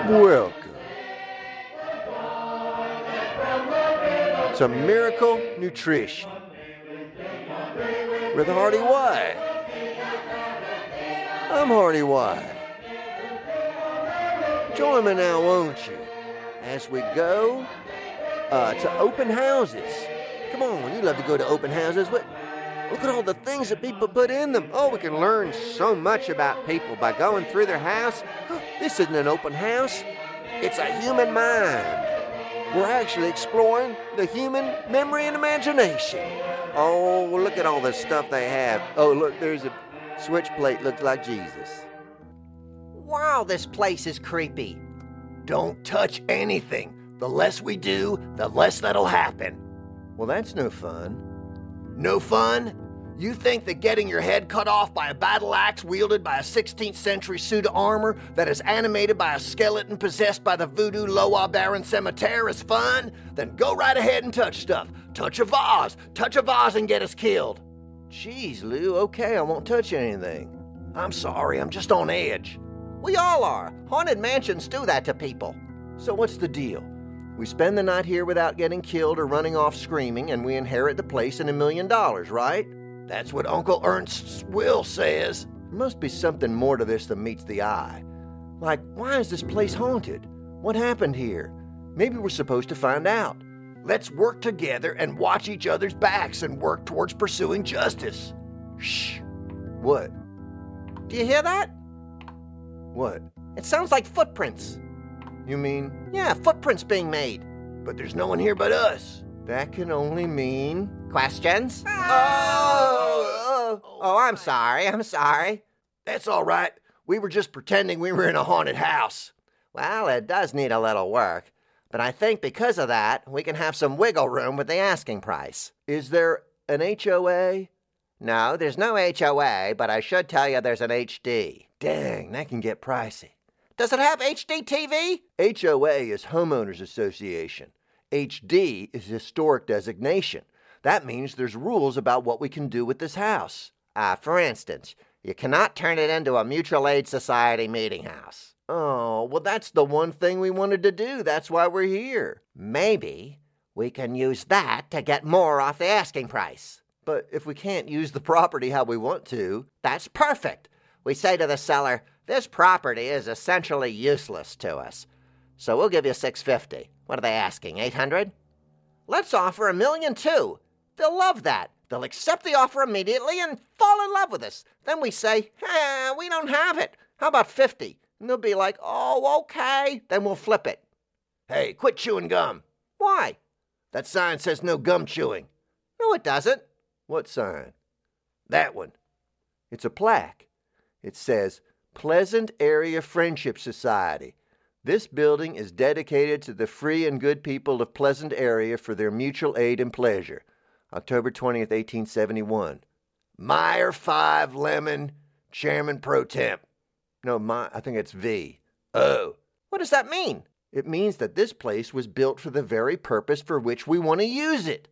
Welcome to Miracle Nutrition with Hardy White. I'm Hardy White. Join me now, won't you, as we go to open houses. Come on, you love to go to open houses. Look at all the things that people put in them. Oh, we can learn so much about people by going through their house. This isn't an open house. It's a human mind. We're actually exploring the human memory and imagination. Oh, look at all the stuff they have. Oh, look, there's a switch plate. Looks like Jesus. Wow, this place is creepy. Don't touch anything. The less we do, the less that'll happen. Well, that's no fun. No fun? You think that getting your head cut off by a battle axe wielded by a 16th century suit of armor that is animated by a skeleton possessed by the voodoo Loa Baron Cemetery is fun? Then go right ahead and touch stuff. Touch a vase and get us killed. Jeez, Lou, okay, I won't touch anything. I'm sorry, I'm just on edge. We all are. Haunted mansions do that to people. So what's the deal? We spend the night here without getting killed or running off screaming, and we inherit the place and $1 million, right? That's what Uncle Ernst's will says. There must be something more to this than meets the eye. Like, why is this place haunted? What happened here? Maybe we're supposed to find out. Let's work together and watch each other's backs and work towards pursuing justice. Shh. What? Do you hear that? What? It sounds like footprints. You mean? Yeah, footprints being made. But there's no one here but us. That can only mean... Questions? Oh, I'm sorry. That's all right. We were just pretending we were in a haunted house. Well, it does need a little work, but I think because of that, we can have some wiggle room with the asking price. Is there an HOA? No, there's no HOA, but I should tell you there's an HD. Dang, that can get pricey. Does it have HD TV? HOA is Homeowners Association. HD is Historic Designation. That means there's rules about what we can do with this house. For instance, you cannot turn it into a mutual aid society meeting house. Oh, well, that's the one thing we wanted to do. That's why we're here. Maybe we can use that to get more off the asking price. But if we can't use the property how we want to... That's perfect. We say to the seller, this property is essentially useless to us. So we'll give you $650. What are they asking, $800? Let's offer $1 million too. They'll love that. They'll accept the offer immediately and fall in love with us. Then we say, we don't have it. How about 50? And they'll be like, oh, okay. Then we'll flip it. Hey, quit chewing gum. Why? That sign says no gum chewing. No, it doesn't. What sign? That one. It's a plaque. It says, Pleasant Area Friendship Society. This building is dedicated to the free and good people of Pleasant Area for their mutual aid and pleasure. October 20th, 1871. Meyer 5 Lemon, Chairman Pro Temp. No, I think it's V. Oh. What does that mean? It means that this place was built for the very purpose for which we want to use it.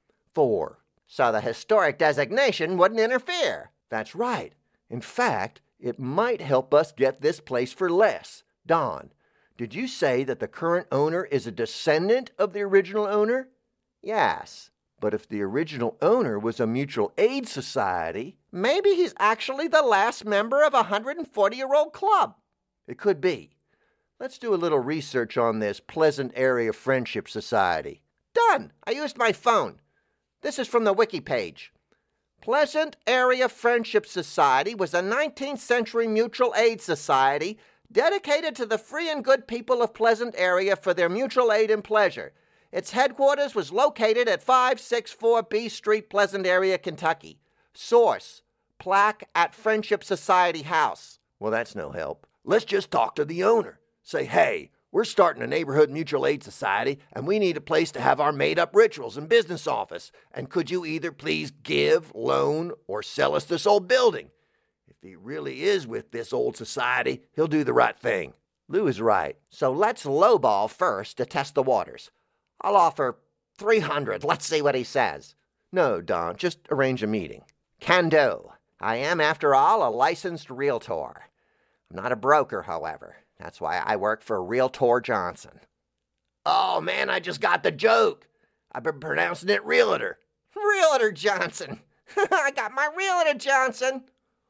4. So the historic designation wouldn't interfere. That's right. In fact, it might help us get this place for less. Don, did you say that the current owner is a descendant of the original owner? Yes. But if the original owner was a mutual aid society... Maybe he's actually the last member of a 140-year-old club. It could be. Let's do a little research on this Pleasant Area Friendship Society. Done. I used my phone. This is from the wiki page. Pleasant Area Friendship Society was a 19th century mutual aid society dedicated to the free and good people of Pleasant Area for their mutual aid and pleasure. Its headquarters was located at 564 B Street, Pleasant Area, Kentucky. Source, plaque at Friendship Society House. Well, that's no help. Let's just talk to the owner. Say, hey, we're starting a neighborhood mutual aid society, and we need a place to have our made-up rituals and business office. And could you either please give, loan, or sell us this old building? If he really is with this old society, he'll do the right thing. Lou is right. So let's lowball first to test the waters. I'll offer $300. Let's see what he says. No, Don, just arrange a meeting. Can do. I am, after all, a licensed realtor. I'm not a broker, however. That's why I work for Realtor Johnson. Oh, man, I just got the joke. I've been pronouncing it realtor. Realtor Johnson. I got my Realtor Johnson.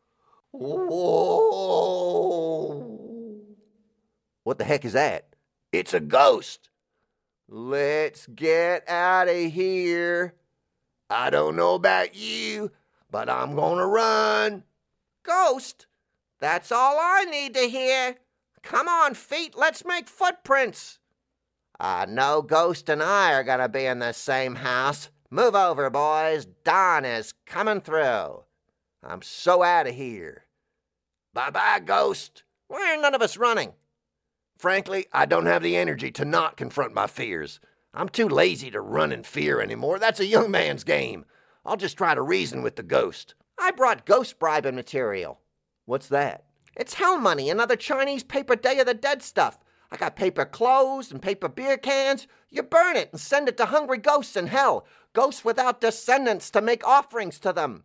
Whoa. What the heck is that? It's a ghost. Let's get out of here. I don't know about you, but I'm gonna run. Ghost? That's all I need to hear. Come on, feet, let's make footprints. No Ghost and I are gonna be in the same house. Move over, boys. Don is coming through. I'm so out of here. Bye-bye, Ghost. Why are none of us running? Frankly, I don't have the energy to not confront my fears. I'm too lazy to run in fear anymore. That's a young man's game. I'll just try to reason with the ghost. I brought ghost bribing material. What's that? It's hell money and other Chinese paper Day of the Dead stuff. I got paper clothes and paper beer cans. You burn it and send it to hungry ghosts in hell. Ghosts without descendants to make offerings to them.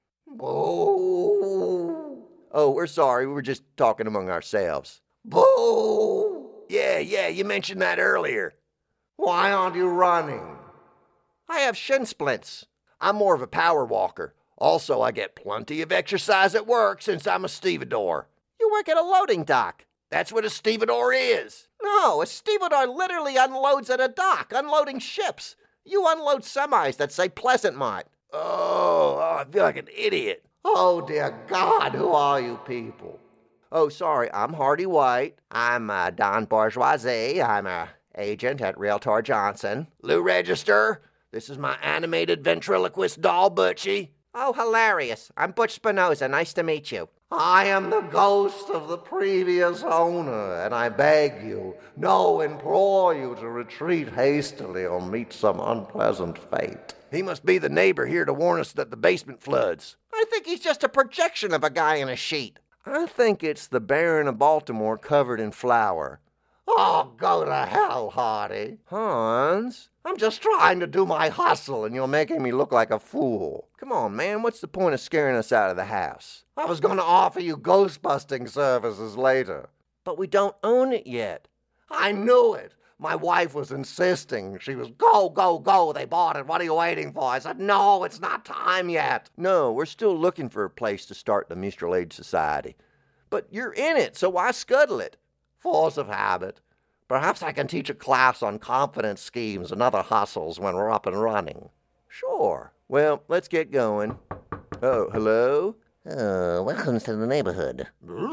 Boo. Oh, we're sorry. We were just talking among ourselves. Boo. Yeah, you mentioned that earlier. Why aren't you running? I have shin splints. I'm more of a power walker. Also, I get plenty of exercise at work since I'm a stevedore. You work at a loading dock. That's what a stevedore is. No, a stevedore literally unloads at a dock, unloading ships. You unload semis that say Pleasant Mart. Oh, I feel like an idiot. Oh, dear God, who are you people? Oh, sorry, I'm Hardy White. I'm Don Bourgeoisie. I'm a agent at Realtor Johnson. Lou Register. This is my animated ventriloquist doll, Butchie. Oh, hilarious. I'm Butch Spinoza. Nice to meet you. I am the ghost of the previous owner, and I beg you, no, implore you to retreat hastily or meet some unpleasant fate. He must be the neighbor here to warn us that the basement floods. I think he's just a projection of a guy in a sheet. I think it's the Baron of Baltimore covered in flour. Oh, go to hell, Hardy. Hans? I'm just trying to do my hustle, and you're making me look like a fool. Come on, man, what's the point of scaring us out of the house? I was going to offer you ghost-busting services later. But we don't own it yet. I knew it. My wife was insisting. She was, go, go, go. They bought it. What are you waiting for? I said, no, it's not time yet. No, we're still looking for a place to start the Mutual Aid Society. But you're in it, so why scuttle it? Force of habit. Perhaps I can teach a class on confidence schemes and other hustles when we're up and running. Sure. Well, let's get going. Oh, hello? Welcome to the neighborhood.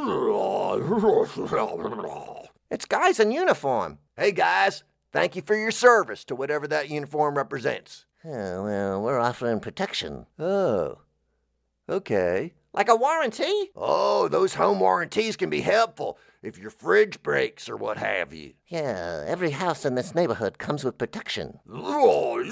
It's guys in uniform. Hey, guys. Thank you for your service to whatever that uniform represents. Well, we're offering protection. Oh, okay. Like a warranty? Oh, those home warranties can be helpful if your fridge breaks or what have you. Yeah, every house in this neighborhood comes with protection. Oh,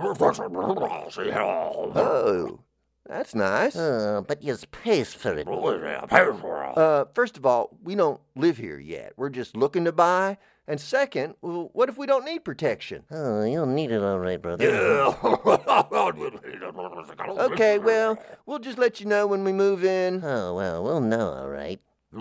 that's nice. But you pays for it. First of all, we don't live here yet. We're just looking to buy. And second, well, what if we don't need protection? Oh, you'll need it all right, brother. Okay, well, we'll just let you know when we move in. Oh, well, we'll know, all right.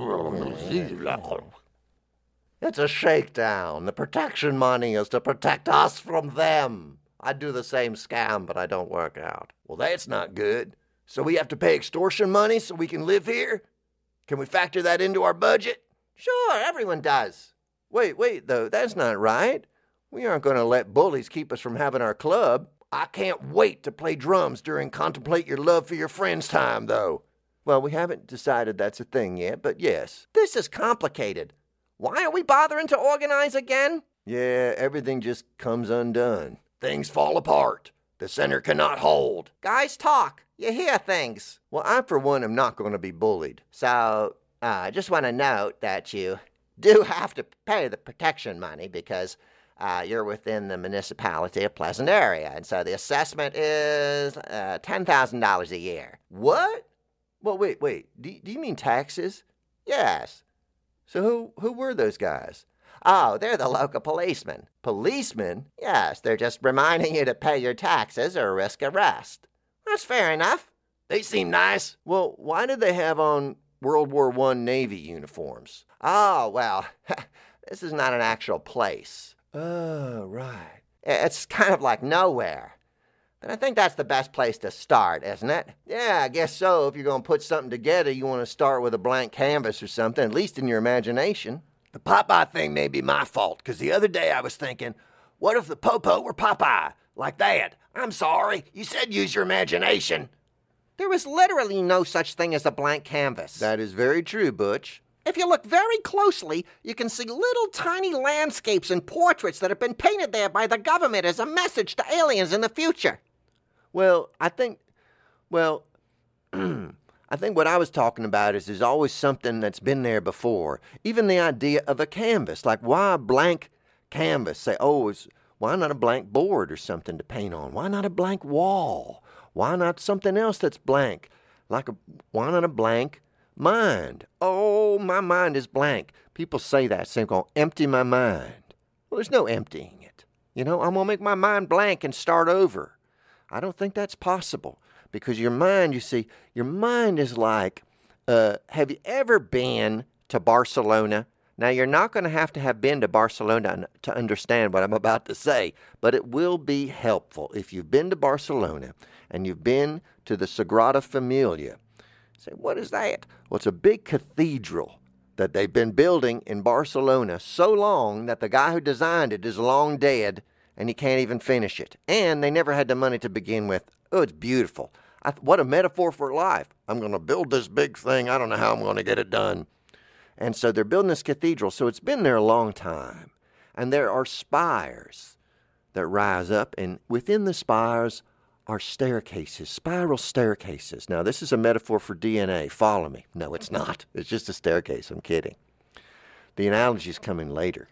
It's a shakedown. The protection money is to protect us from them. I do the same scam, but I don't work out. Well, that's not good. So we have to pay extortion money so we can live here? Can we factor that into our budget? Sure, everyone does. Wait, though, that's not right. We aren't going to let bullies keep us from having our club. I can't wait to play drums during Contemplate Your Love for Your Friends time, though. Well, we haven't decided that's a thing yet, but yes. This is complicated. Why are we bothering to organize again? Yeah, everything just comes undone. Things fall apart. The center cannot hold. Guys talk. You hear things. Well, I, for one, am not going to be bullied. So, I just want to note that you do have to pay the protection money because you're within the municipality of Pleasant area, and so the assessment is $10,000 a year. What? Well, wait. Do you mean taxes? Yes. So who were those guys? Oh, they're the local policemen. Policemen? Yes, they're just reminding you to pay your taxes or risk arrest. That's fair enough. They seem nice. Well, why did they have on World War I Navy uniforms. Oh, well, this is not an actual place. Oh, right. It's kind of like nowhere. But I think that's the best place to start, isn't it? Yeah, I guess so. If you're going to put something together, you want to start with a blank canvas or something, at least in your imagination. The Popeye thing may be my fault, because the other day I was thinking, what if the Popo were Popeye? Like that. I'm sorry, you said use your imagination. There is literally no such thing as a blank canvas. That is very true, Butch. If you look very closely, you can see little tiny landscapes and portraits that have been painted there by the government as a message to aliens in the future. Well, I think what I was talking about is there's always something that's been there before. Even the idea of a canvas, like why a blank canvas? Say, why not a blank board or something to paint on? Why not a blank wall? Why not something else that's blank? Why not a blank mind? Oh, my mind is blank. People say that, saying, "I'll empty my mind." Well, there's no emptying it. I'm going to make my mind blank and start over. I don't think that's possible because your mind, you see, your mind is like, have you ever been to Barcelona? Now, you're not going to have been to Barcelona to understand what I'm about to say, but it will be helpful if you've been to Barcelona and you've been to the Sagrada Familia. Say, what is that? Well, it's a big cathedral that they've been building in Barcelona so long that the guy who designed it is long dead and he can't even finish it. And they never had the money to begin with. Oh, it's beautiful. What a metaphor for life. I'm going to build this big thing. I don't know how I'm going to get it done. And so they're building this cathedral. So it's been there a long time. And there are spires that rise up. And within the spires are staircases, spiral staircases. Now, this is a metaphor for DNA. Follow me. No, it's not. It's just a staircase. I'm kidding. The analogy is coming later.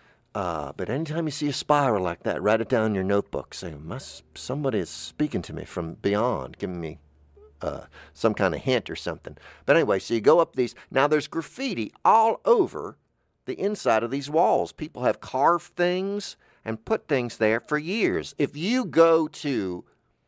But anytime you see a spiral like that, write it down in your notebook. Say, somebody is speaking to me from beyond, giving me some kind of hint or something. But anyway, so you go up these. Now, there's graffiti all over the inside of these walls. People have carved things and put things there for years. If you go to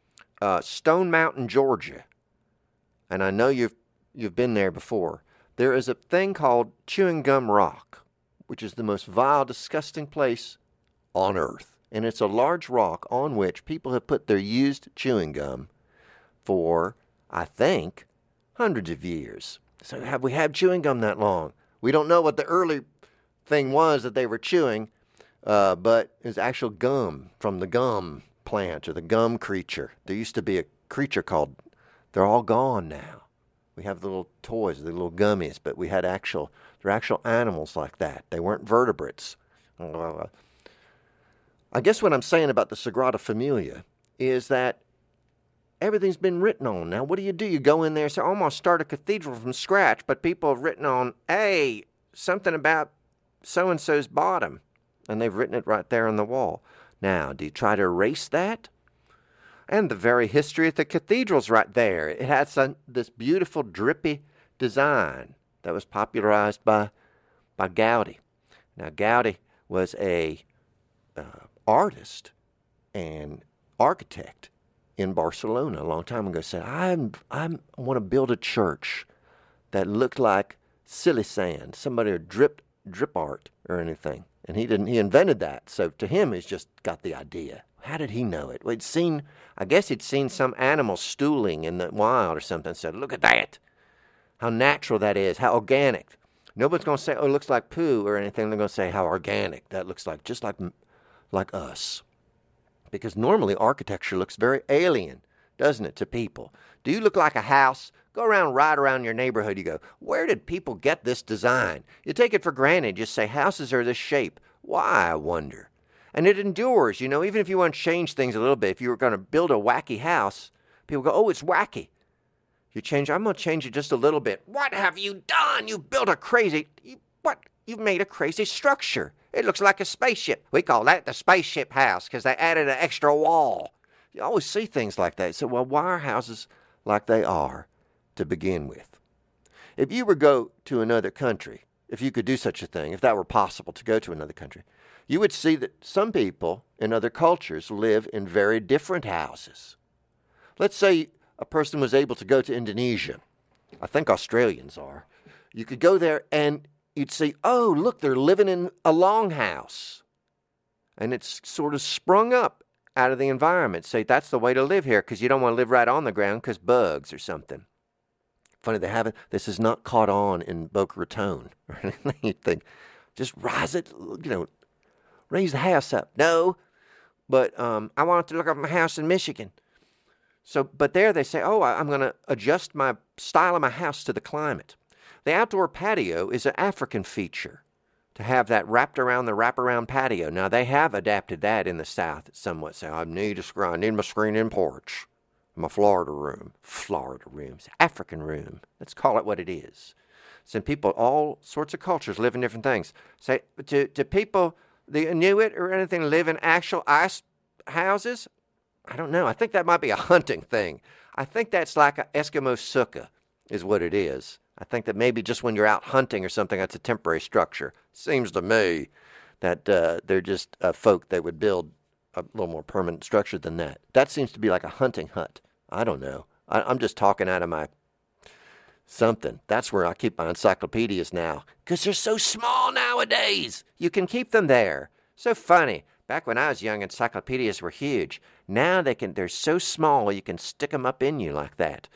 Stone Mountain, Georgia, and I know you've been there before, there is a thing called Chewing Gum Rock, which is the most vile, disgusting place on earth. And it's a large rock on which people have put their used chewing gum for, I think, hundreds of years. So have we had chewing gum that long? We don't know what the early thing was that they were chewing, but it's actual gum from the gum plant or the gum creature. There used to be a creature called, they're all gone now. We have the little toys, the little gummies, but they're actual animals like that. They weren't vertebrates. I guess what I'm saying about the Sagrada Familia is that everything's been written on. Now, what do? You go in there and say, I'm going to start a cathedral from scratch, but people have written on, something about so-and-so's bottom, and they've written it right there on the wall. Now, do you try to erase that? And the very history of the cathedral's right there. It has this beautiful, drippy design that was popularized by Gaudi. Now, Gaudi was a artist and architect in Barcelona a long time ago. Said, I want to build a church that looked like silly sand, somebody who drip art or anything. And he invented that. So to him, he's just got the idea. How did he know it? Well, I guess he'd seen some animal stooling in the wild or something and said, look at that. How natural that is, how organic. Nobody's going to say, it looks like poo or anything. They're going to say how organic that looks like, just like us. Because normally architecture looks very alien, doesn't it, to people? Do you look like a house? Go right around your neighborhood. You go, where did people get this design? You take it for granted. Just say houses are this shape. Why, I wonder? And it endures, even if you want to change things a little bit. If you were going to build a wacky house, people go, oh, it's wacky. I'm going to change it just a little bit. What have you done? You built You've made a crazy structure. It looks like a spaceship. We call that the spaceship house because they added an extra wall. You always see things like that. So, why are houses like they are to begin with? If you were to go to another country, if you could do such a thing, if that were possible to go to another country, you would see that some people in other cultures live in very different houses. Let's say a person was able to go to Indonesia I think Australians are. You could go there and you'd see, oh, look, they're living in a longhouse. And it's sort of sprung up out of the environment. Say, that's the way to live here because you don't want to live right on the ground because bugs or something. Funny, this is not caught on in Boca Raton or anything. You'd think, just raise the house up. No, but I wanted to look up my house in Michigan. So, but there they say, oh, I'm going to adjust my style of my house to the climate. The outdoor patio is an African feature, to have that wrapped around the wraparound patio. Now, they have adapted that in the South somewhat. Say, I need my screen-in porch, my Florida room, African room. Let's call it what it is. Some people, all sorts of cultures, live in different things. Say, do people, the Inuit or anything, live in actual ice houses? I don't know. I think that might be a hunting thing. I think that's like an Eskimo sukkah is what it is. I think that maybe just when you're out hunting or something, that's a temporary structure. Seems to me that they're just folk that would build a little more permanent structure than that. That seems to be like a hunting hut. I don't know. I'm just talking out of my something. That's where I keep my encyclopedias now, because they're so small nowadays. You can keep them there. So funny. Back when I was young, encyclopedias were huge. Now they're so small you can stick them up in you like that.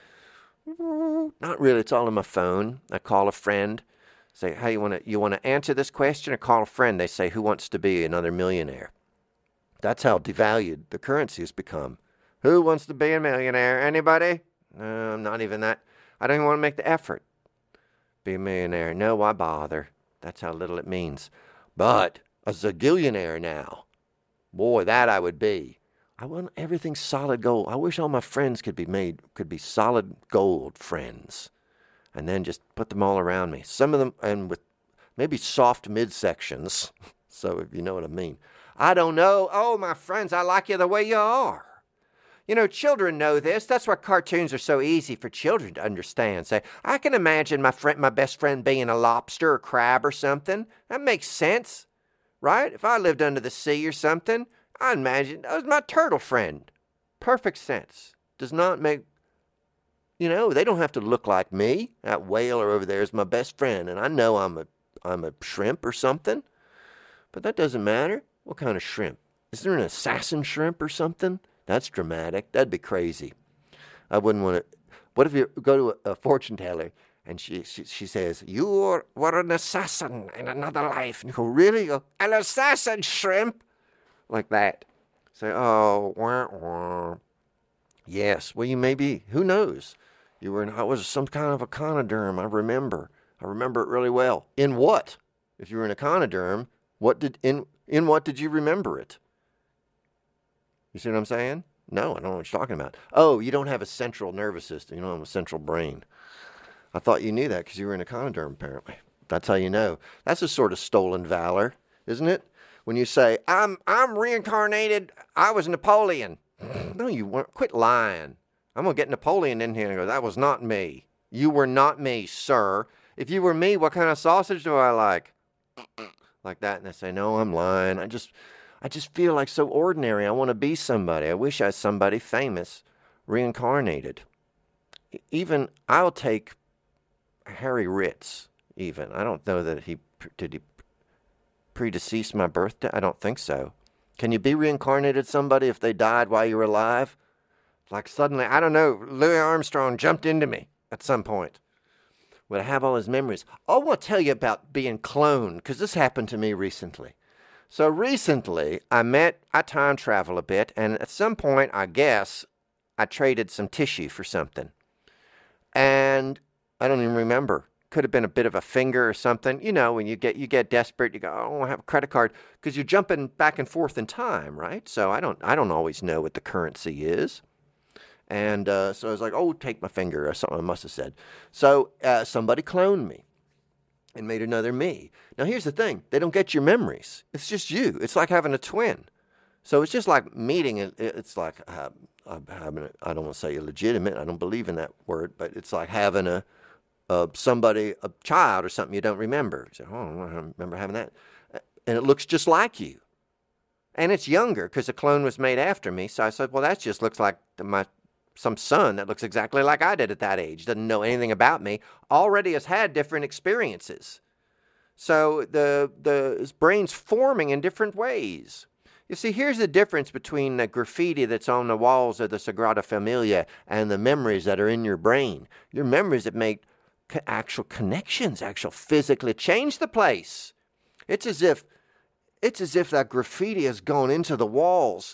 Not really. It's all on my phone. I call a friend, say, hey, you want to answer this question, or call a friend. They say, who wants to be another millionaire? That's how devalued the currency has become. Who wants to be a millionaire? Anybody? No, not even that. I don't even want to make the effort. Be a millionaire. No, why bother? That's how little it means. But a zagillionaire now. Boy, that I would be. I want everything solid gold. I wish all my friends could be solid gold friends. And then just put them all around me. Some of them, and with maybe soft midsections. So if you know what I mean. I don't know. Oh, my friends, I like you the way you are. You know, children know this. That's why cartoons are so easy for children to understand. Say, I can imagine my best friend being a lobster or crab or something. That makes sense, right? If I lived under the sea or something, I imagine that was my turtle friend. Perfect sense. Does not make, they don't have to look like me. That whaler over there is my best friend, and I know I'm a shrimp or something. But that doesn't matter. What kind of shrimp? Is there an assassin shrimp or something? That's dramatic. That'd be crazy. I wouldn't want to. What if you go to a fortune teller and she says, you were an assassin in another life. And you go, really? You go, an assassin shrimp? Like that. Say, oh, wah, wah. Yes. Well, you may be. Who knows? I was some kind of echinoderm. I remember it really well. In what? If you were an echinoderm, in what did you remember it? You see what I'm saying? No, I don't know what you're talking about. Oh, you don't have a central nervous system. You don't have a central brain. I thought you knew that because you were an echinoderm, apparently. That's how you know. That's a sort of stolen valor, isn't it? When you say, I'm reincarnated, I was Napoleon. No, you weren't. Quit lying. I'm going to get Napoleon in here and go, that was not me. You were not me, sir. If you were me, what kind of sausage do I like? Like that. And they say, no, I'm lying. I just feel like so ordinary. I want to be somebody. I wish I was somebody famous, reincarnated. Even, I'll take Harry Ritz, even. I don't know that did he predecease my birthday? I don't think so. Can you be reincarnated somebody if they died while you were alive? Like suddenly, I don't know, Louis Armstrong jumped into me at some point. Would I have all his memories? I want to tell you about being cloned, because this happened to me recently. So recently, I time travel a bit, and at some point, I guess, I traded some tissue for something. And I don't even remember. Could have been a bit of a finger or something. You know, when you get desperate, you go, oh, I have a credit card, because you're jumping back and forth in time, right? So I don't always know what the currency is. And so I was like, oh, take my finger or something I must have said. So somebody cloned me and made another me. Now, here's the thing. They don't get your memories. It's just you. It's like having a twin. So it's just like meeting. It's like having I don't want to say illegitimate. I don't believe in that word. But it's like having a child or something you don't remember. You say, oh, I don't remember having that. And it looks just like you. And it's younger because the clone was made after me. So I said, well, that just looks like my some son that looks exactly like I did at that age, doesn't know anything about me, already has had different experiences. So his brain's forming in different ways. You see, here's the difference between the graffiti that's on the walls of the Sagrada Familia and the memories that are in your brain. Your memories that make actual connections, actual physically change the place. It's as if that graffiti has gone into the walls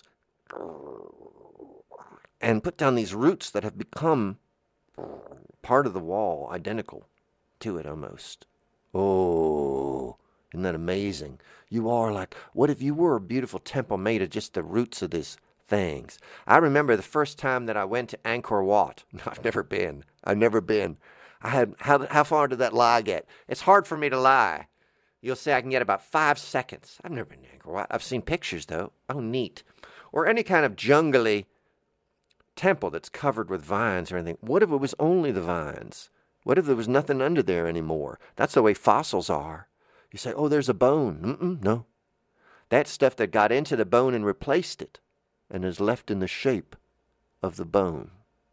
and put down these roots that have become part of the wall, identical to it almost. Oh, isn't that amazing? You are like, what if you were a beautiful temple made of just the roots of these things? I remember the first time that I went to Angkor Wat. I've never been. How far did that lie get? It's hard for me to lie. You'll say I can get about 5 seconds. I've never been to Angkor Wat. I've seen pictures, though. Oh, neat. Or any kind of jungly temple that's covered with vines or anything. What if it was only the vines? What if there was nothing under there anymore? That's the way fossils are. You say, oh, there's a bone. No. That's stuff that got into the bone and replaced it and is left in the shape of the bone.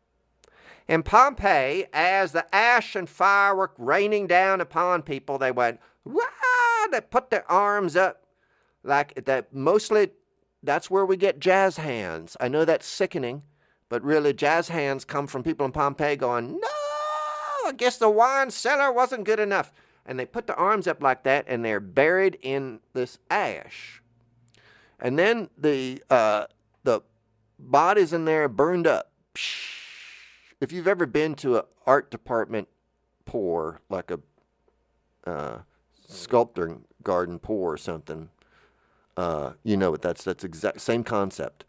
In Pompeii, as the ash and fire were raining down upon people, they went, wah! They put their arms up like that. Mostly, that's where we get jazz hands. I know that's sickening, but really, jazz hands come from people in Pompeii going, no, I guess the wine cellar wasn't good enough. And they put the arms up like that, and they're buried in this ash. And then the bodies in there burned up. If you've ever been to an art department pour, like a sculptor garden pour or something, you know what that's exact same concept.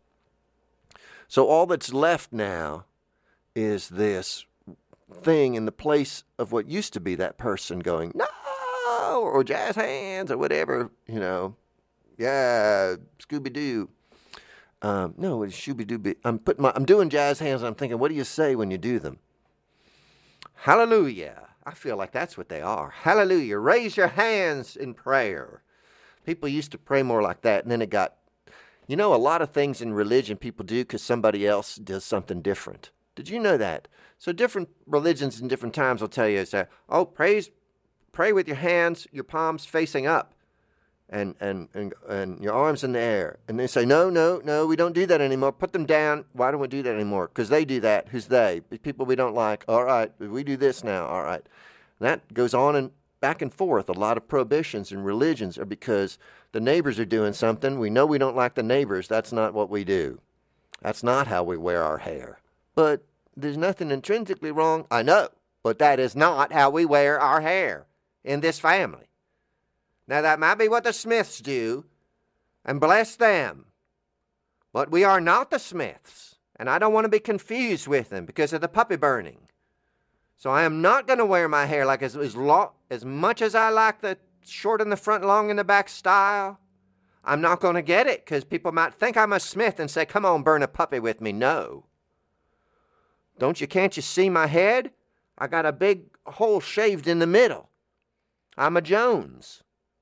So all that's left now is this thing in the place of what used to be that person going, no, or jazz hands or whatever, you know. Yeah, Scooby-Doo. No, it's Shooby-Dooby. I'm doing jazz hands and I'm thinking, what do you say when you do them? Hallelujah. I feel like that's what they are. Hallelujah. Raise your hands in prayer. People used to pray more like that, and then it got, you know, a lot of things in religion people do because somebody else does something different. Did you know that? So different religions in different times will tell you, say, oh, pray with your hands, your palms facing up, and your arms in the air. And they say, no, we don't do that anymore. Put them down. Why don't we do that anymore? Because they do that. Who's they? People we don't like. All right, we do this now. All right. And that goes on and back and forth. A lot of prohibitions in religions are because the neighbors are doing something. We know we don't like the neighbors. That's not what we do. That's not how we wear our hair. But there's nothing intrinsically wrong. I know. But that is not how we wear our hair in this family. Now, that might be what the Smiths do, and bless them. But we are not the Smiths, and I don't want to be confused with them because of the puppy burning. So I am not going to wear my hair like as much as I like the short in the front, long in the back style. I'm not going to get it because people might think I'm a Smith and say, come on, burn a puppy with me. No. Can't you see my head? I got a big hole shaved in the middle. I'm a Jones.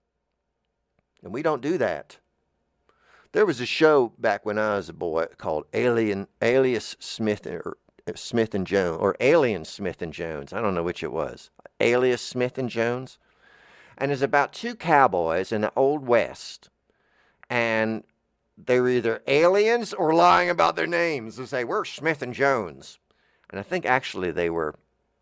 And we don't do that. There was a show back when I was a boy called Alias Smith and Jones, or Alien Smith and Jones. I don't know which it was. Alias Smith and Jones. And it's about two cowboys in the Old West. And they were either aliens or lying about their names. They say, we're Smith and Jones. And I think actually they were,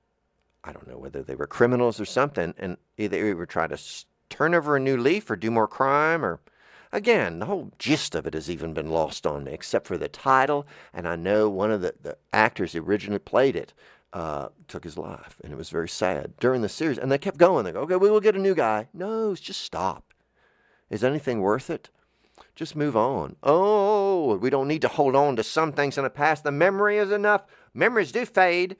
I don't know whether they were criminals or something, and either they were trying to turn over a new leaf or do more crime, or, again, the whole gist of it has even been lost on me, except for the title, and I know one of the actors who originally played it took his life, and it was very sad during the series, and they kept going. They go, okay, we will get a new guy. No, just stop. Is anything worth it? Just move on. Oh, we don't need to hold on to some things in the past. The memory is enough. Memories do fade.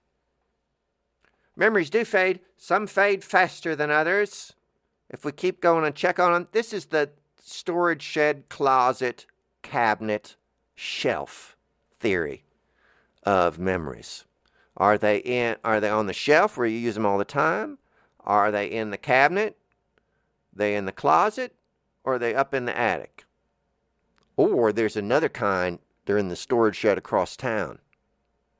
Memories do fade. Some fade faster than others. If we keep going and check on them, this is the storage shed, closet, cabinet, shelf theory of memories. Are they on the shelf where you use them all the time? Are they in the cabinet? They in the closet? Or are they up in the attic? Or there's another kind, they're in the storage shed across town.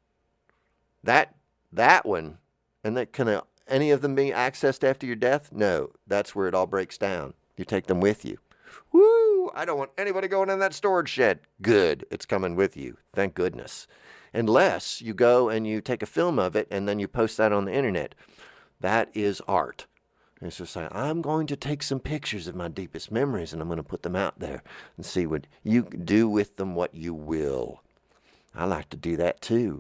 That one, and that can any of them be accessed after your death? No, that's where it all breaks down. You take them with you. Woo! I don't want anybody going in that storage shed. Good, it's coming with you. Thank goodness. Unless you go and you take a film of it and then you post that on the internet. That is art. It's just like, I'm going to take some pictures of my deepest memories and I'm going to put them out there and see what you do with them what you will. I like to do that too.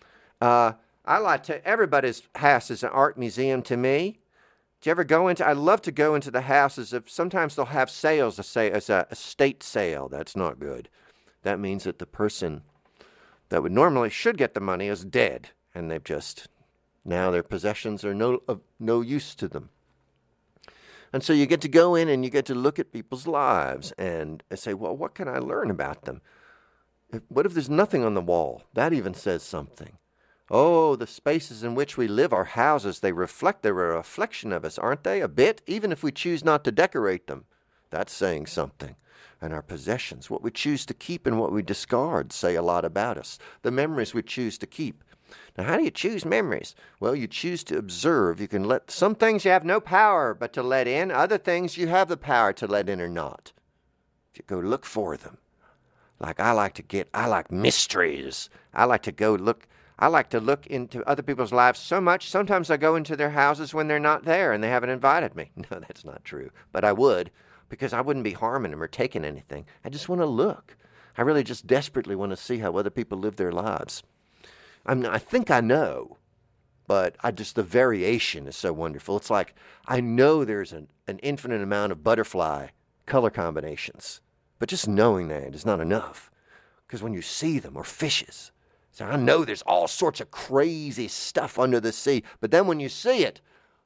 Everybody's house is an art museum to me. Do you ever go into, I love to go into the houses of, sometimes they'll have sales, say as a estate sale. That's not good. That means that the person that would normally should get the money is dead. And they've just, now their possessions are of no use to them. And so you get to go in and you get to look at people's lives and say, well, what can I learn about them? What if there's nothing on the wall? That even says something. Oh, the spaces in which we live, our houses, they're a reflection of us, aren't they? A bit, even if we choose not to decorate them. That's saying something. And our possessions, what we choose to keep and what we discard, say a lot about us. The memories we choose to keep. Now, how do you choose memories? Well, you choose to observe. You can let some things you have no power but to let in. Other things you have the power to let in or not. If you go look for them. Like I like mysteries. I like to look into other people's lives so much. Sometimes I go into their houses when they're not there and they haven't invited me. No, that's not true. But I would, because I wouldn't be harming them or taking anything. I just want to look. I really just desperately want to see how other people live their lives. I think I know, but the variation is so wonderful. It's like I know there's an infinite amount of butterfly color combinations, but just knowing that is not enough. Because when you see them, or fishes, so I know there's all sorts of crazy stuff under the sea, but then when you see it,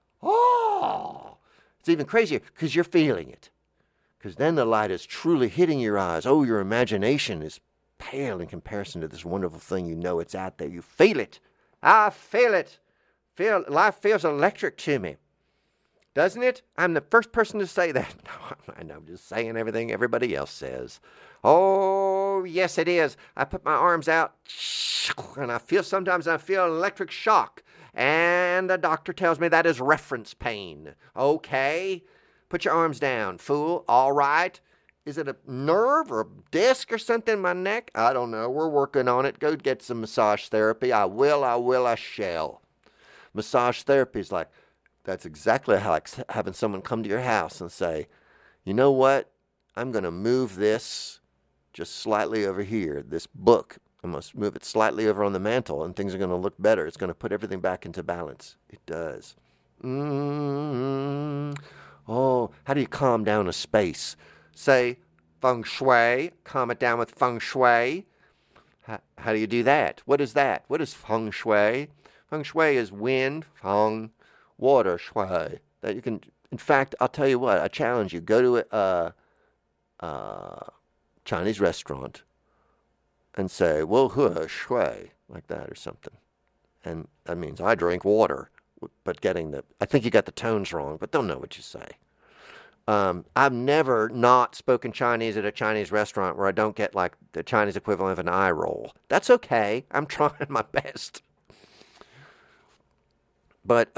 it's even crazier because you're feeling it. Because then the light is truly hitting your eyes. Oh, your imagination is pale in comparison to this wonderful thing. You know it's out there. You feel it. I feel it. Life feels electric to me. Doesn't it? I'm the first person to say that. No, I'm just saying everything everybody else says. Oh, yes, it is. I put my arms out, and sometimes I feel an electric shock. And the doctor tells me that is reference pain. Okay, put your arms down, fool. All right. Is it a nerve or a disc or something in my neck? I don't know. We're working on it. Go get some massage therapy. I shall. Massage therapy is like, that's exactly like having someone come to your house and say, you know what? I'm going to move this just slightly over here. This book, I must move it slightly over on the mantle and things are going to look better. It's going to put everything back into balance. It does. Oh, how do you calm down a space? Say feng shui, calm it down with feng shui. How do you do that? What is that? What is feng shui? Feng shui is wind, feng, water, shui. That you can, in fact, I'll tell you what, I challenge you, go to a Chinese restaurant and say, wo he shui, like that or something. And that means I drink water, but I think you got the tones wrong, but they'll know what you say. I've never not spoken Chinese at a Chinese restaurant where I don't get like the Chinese equivalent of an eye roll. That's okay. I'm trying my best. But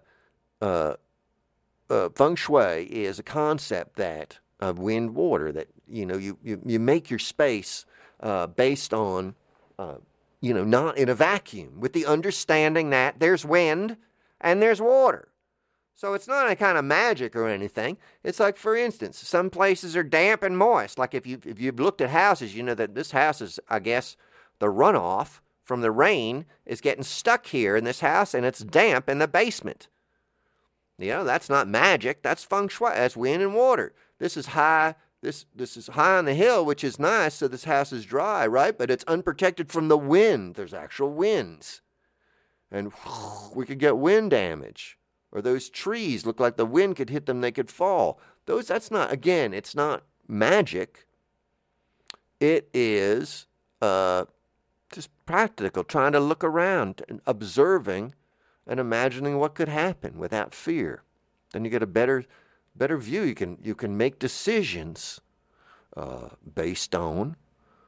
feng shui is a concept that of wind, water, that you make your space based on not in a vacuum, with the understanding that there's wind and there's water. So it's not any kind of magic or anything. It's like, for instance, some places are damp and moist. Like if you've looked at houses, you know that this house is, I guess, the runoff from the rain is getting stuck here in this house, and it's damp in the basement. That's not magic. That's feng shui. That's wind and water. This is high. This is high on the hill, which is nice, so this house is dry, right? But it's unprotected from the wind. There's actual winds. And we could get wind damage. Or those trees look like the wind could hit them, they could fall. It's not magic. It is just practical, trying to look around and observing and imagining what could happen without fear. Then you get a better view. You can make decisions based on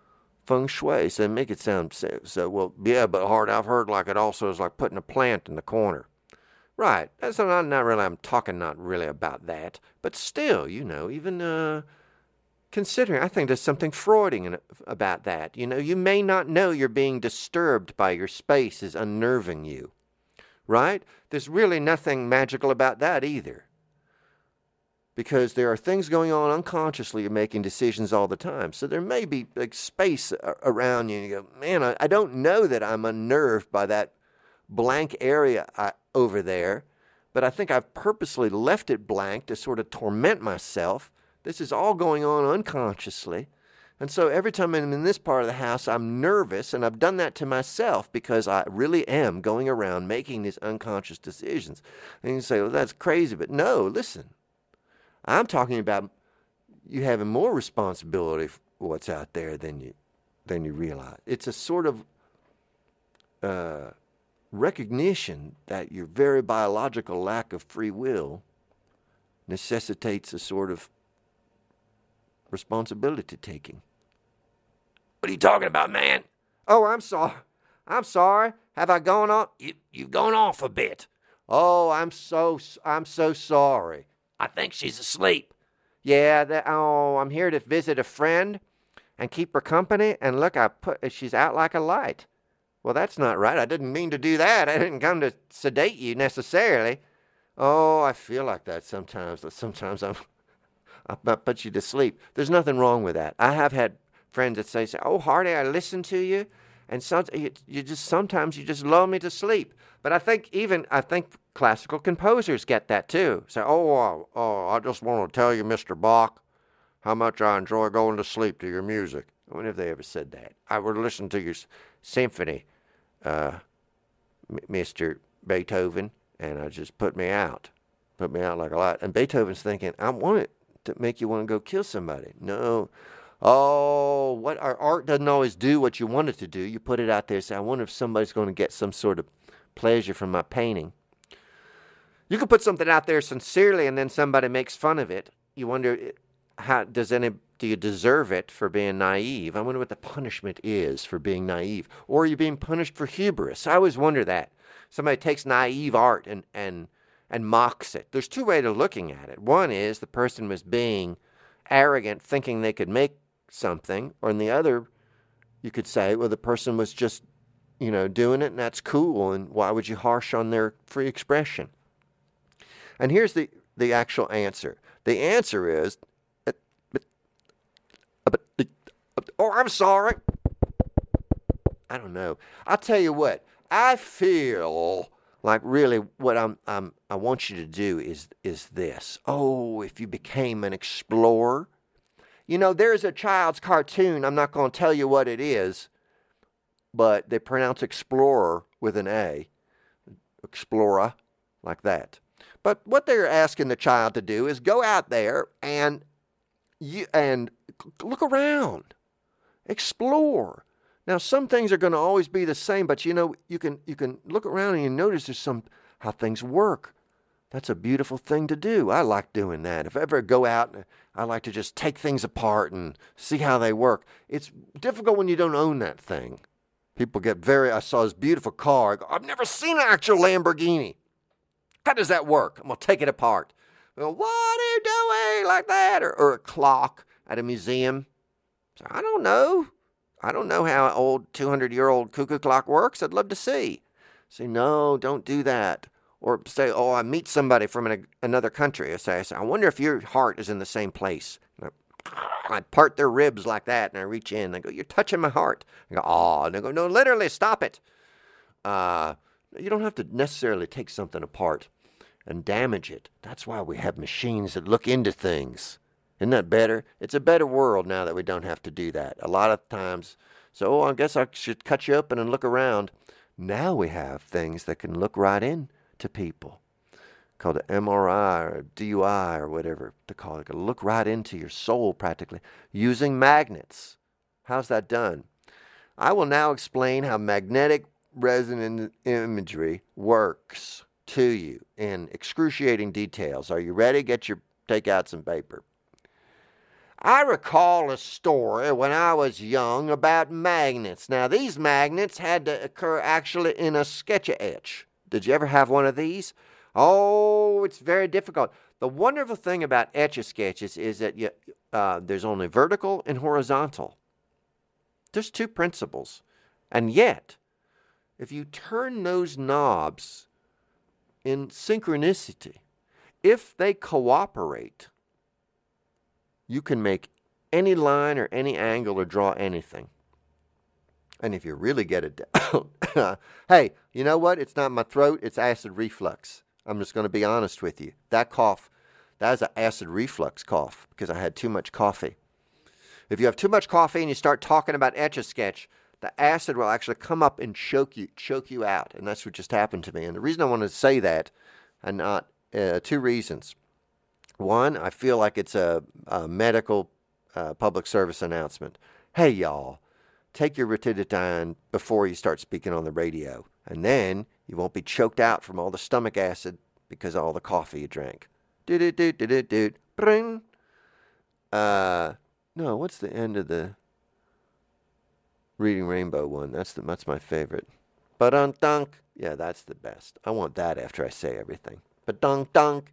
feng shui. So make it sound so well, yeah, but Hart, I've heard like it also is like putting a plant in the corner. Right. That's not really, I'm talking not really about that. But still, even considering, I think there's something Freudian about that. You may not know you're being disturbed by your space is unnerving you. Right? There's really nothing magical about that either. Because there are things going on unconsciously. You're making decisions all the time. So there may be like space around you. And you go, man, I don't know that I'm unnerved by that blank area over there. But I think I've purposely left it blank to sort of torment myself. This is all going on unconsciously. And so every time I'm in this part of the house, I'm nervous. And I've done that to myself because I really am going around making these unconscious decisions. And you say, well, that's crazy. But no, listen. I'm talking about you having more responsibility for what's out there than you realize. It's a sort of recognition that your very biological lack of free will necessitates a sort of responsibility taking. What are you talking about, man? Oh, I'm sorry. I'm sorry. Have I gone off? You've gone off a bit. Oh, I'm so sorry. I think she's asleep. Yeah, I'm here to visit a friend and keep her company. And look, she's out like a light. Well, that's not right. I didn't mean to do that. I didn't come to sedate you necessarily. Oh, I feel like that sometimes. Sometimes I put you to sleep. There's nothing wrong with that. I have had friends that say, oh, Hardy, I listen to you. And sometimes you just lull me to sleep. But I think classical composers get that too. Say, I just want to tell you, Mr. Bach, how much I enjoy going to sleep to your music. I wonder if they ever said that. I would listen to your symphony, Mr. Beethoven, and it just put me out like a light. And Beethoven's thinking, I want it to make you want to go kill somebody. No. Oh, what our art doesn't always do what you want it to do. You put it out there and say, I wonder if somebody's going to get some sort of pleasure from my painting. You can put something out there sincerely and then somebody makes fun of it. You wonder, do you deserve it for being naive? I wonder what the punishment is for being naive. Or are you being punished for hubris? I always wonder that. Somebody takes naive art and mocks it. There's two ways of looking at it. One is the person was being arrogant, thinking they could make something. Or in the other, you could say, well, the person was just, doing it and that's cool. And why would you harsh on their free expression? And here's the actual answer. The answer is, oh, I'm sorry. I don't know. I'll tell you what. I feel like really what I want you to do is this. Oh, if you became an explorer. There's a child's cartoon. I'm not going to tell you what it is, but they pronounce explorer with an A. Explorer, like that. But what they're asking the child to do is go out there and look around, explore. Now, some things are going to always be the same, but you can look around and you notice there's how things work. That's a beautiful thing to do. I like doing that. If I ever go out, I like to just take things apart and see how they work. It's difficult when you don't own that thing. People get I saw this beautiful car. I've never seen an actual Lamborghini. How does that work? I'm going to take it apart. Well, what are you doing like that? Or a clock at a museum. So I don't know. I don't know how an old 200-year-old cuckoo clock works. I'd love to see. Say, no, don't do that. Or say, oh, I meet somebody from another country. I say, I wonder if your heart is in the same place. I part their ribs like that, and I reach in. I go, you're touching my heart. I go, oh. And they go, no, literally, stop it. You don't have to necessarily take something apart and damage it. That's why we have machines that look into things. Isn't that better? It's a better world now that we don't have to do that. A lot of times, so I guess I should cut you open and look around. Now we have things that can look right into people, called an MRI or a DUI or whatever to call it. It can look right into your soul practically using magnets. How's that done? I will now explain how magnetic resonance imagery works to you in excruciating details. Are you ready? Take out some paper. I recall a story when I was young about magnets. Now, these magnets had to occur actually in a Sketch-a-Etch. Did you ever have one of these? Oh, it's very difficult. The wonderful thing about Etch-a-Sketches is that there's only vertical and horizontal. There's two principles. And yet, if you turn those knobs in synchronicity, if they cooperate, you can make any line or any angle or draw anything. And if you really get it down, hey, you know what? It's not my throat, it's acid reflux. I'm just going to be honest with you. That cough, that is an acid reflux cough because I had too much coffee. If you have too much coffee and you start talking about Etch-a-Sketch, the acid will actually come up and choke you out. And that's what just happened to me. And the reason I wanted to say that, and not two reasons. One, I feel like it's a medical public service announcement. Hey, y'all, take your Ritiditine before you start speaking on the radio. And then you won't be choked out from all the stomach acid because of all the coffee you drank. Do-do-do-do-do-do. Bring. No, what's the end of the Reading Rainbow one? That's my favorite. Ba-dunk-dunk. Yeah, that's the best. I want that after I say everything. Ba-dunk-dunk.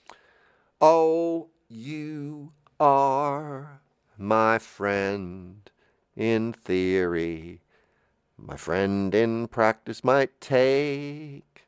Oh, you are my friend in theory. My friend in practice might take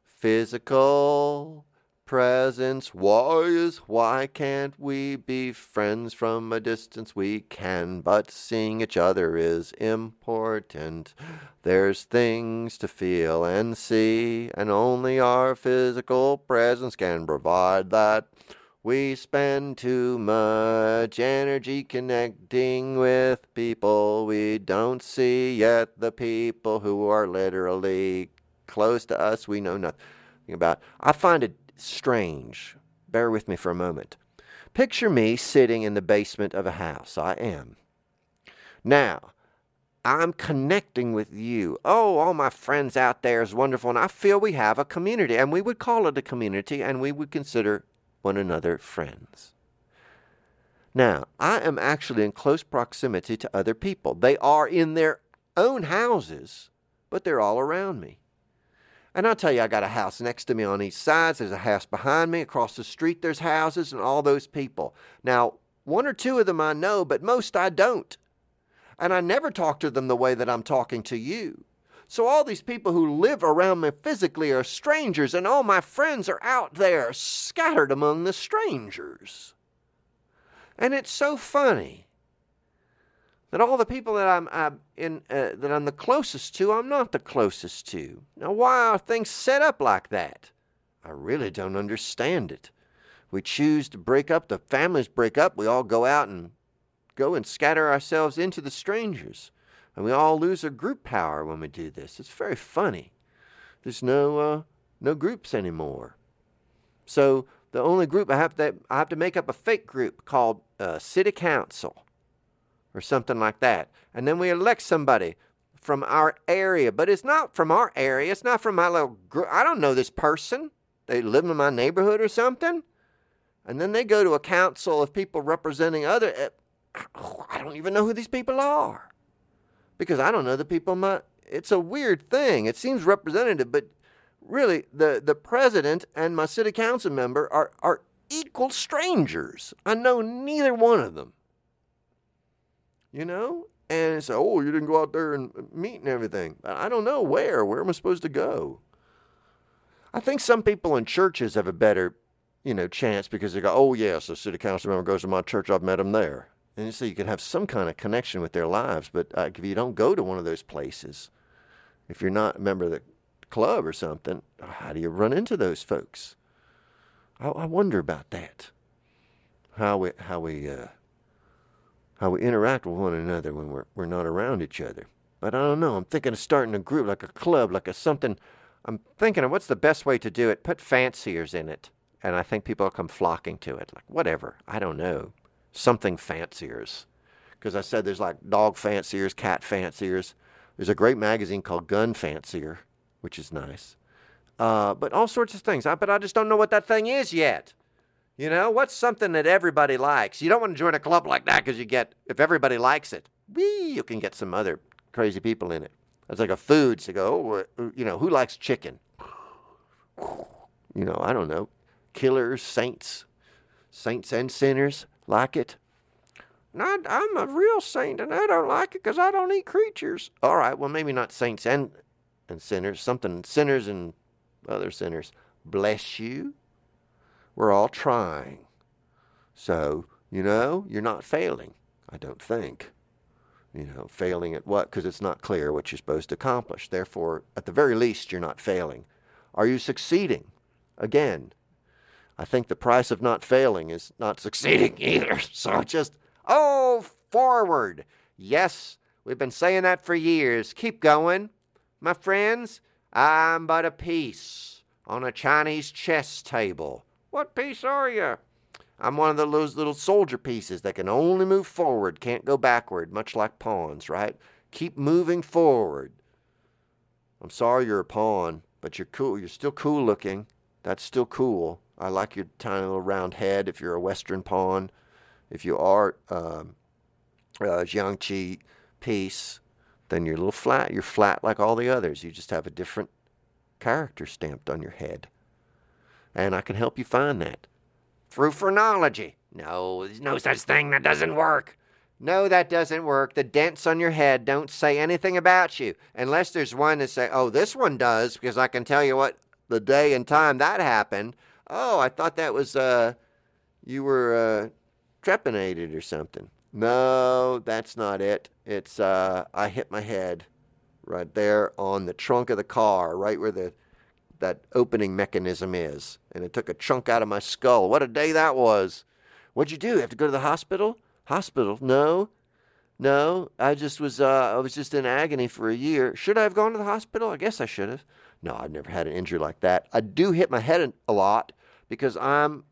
physical presence. Why can't we be friends from a distance? We can, but seeing each other is important. There's things to feel and see, and only our physical presence can provide that. We spend too much energy connecting with people we don't see, yet the people who are literally close to us we know nothing about. I find it strange. Bear with me for a moment. Picture me sitting in the basement of a house. I am. Now, I'm connecting with you. Oh, all my friends out there is wonderful, and I feel we have a community, and we would call it a community, and we would consider one another friends. Now, I am actually in close proximity to other people. They are in their own houses, but they're all around me. And I'll tell you, I got a house next to me on each side. There's a house behind me. Across the street, there's houses and all those people. Now, one or two of them I know, but most I don't. And I never talk to them the way that I'm talking to you. So all these people who live around me physically are strangers, and all my friends are out there scattered among the strangers. And it's so funny that all the people that I'm the closest to, I'm not the closest to. Now, why are things set up like that? I really don't understand it. We choose to break up, the families break up, we all go out and scatter ourselves into the strangers. And we all lose our group power when we do this. It's very funny. There's no groups anymore. So the only group I have to make up a fake group called City Council, or something like that. And then we elect somebody from our area. But it's not from our area. It's not from my little group. I don't know this person. They live in my neighborhood or something. And then they go to a council of people representing other. I don't even know who these people are. Because I don't know the people it's a weird thing. It seems representative, but really the president and my city council member are equal strangers. I know neither one of them. You know? And so, oh, you didn't go out there and meet and everything. I don't know where. Where am I supposed to go? I think some people in churches have a better, chance because they go, oh, yes, the city council member goes to my church. I've met him there. And so you can have some kind of connection with their lives. But if you don't go to one of those places, if you're not a member of the club or something, how do you run into those folks? I wonder about that. How we interact with one another when we're not around each other. But I don't know. I'm thinking of starting a group, like a club, like a something. I'm thinking of what's the best way to do it. Put fanciers in it. And I think people will come flocking to it. Like, whatever. I don't know. Something fanciers. Because I said there's like dog fanciers, cat fanciers. There's a great magazine called Gun Fancier, which is nice. But all sorts of things. But I just don't know what that thing is yet. You know, what's something that everybody likes? You don't want to join a club like that because if everybody likes it, you can get some other crazy people in it. It's like a food. So go, who likes chicken? I don't know. Killers, saints and sinners like it. No, I'm a real saint and I don't like it because I don't eat creatures. All right, well, maybe not saints and sinners, sinners and other sinners. Bless you. We're all trying. So, you're not failing, I don't think. Failing at what? Because it's not clear what you're supposed to accomplish. Therefore, at the very least, you're not failing. Are you succeeding? Again, I think the price of not failing is not succeeding either. So just, forward. Yes, we've been saying that for years. Keep going. My friends, I'm but a piece on a Chinese chess table. What piece are you? I'm one of those little soldier pieces that can only move forward, can't go backward, much like pawns, right? Keep moving forward. I'm sorry you're a pawn, but you're cool. You're still cool looking. That's still cool. I like your tiny little round head if you're a Western pawn. If you are Jiangqi piece, then you're a little flat. You're flat like all the others. You just have a different character stamped on your head. And I can help you find that. Through phrenology. No, there's no such thing. That doesn't work. No, that doesn't work. The dents on your head don't say anything about you. Unless there's one that say, this one does, because I can tell you what the day and time that happened. Oh, I thought that was, you were trepanated or something. No, that's not it. It's, I hit my head right there on the trunk of the car, right where that opening mechanism is. And it took a chunk out of my skull. What a day that was. What'd you do? Have to go to the hospital? Hospital? No. I was just in agony for a year. Should I have gone to the hospital? I guess I should have. No, I've never had an injury like that. I do hit my head a lot because I'm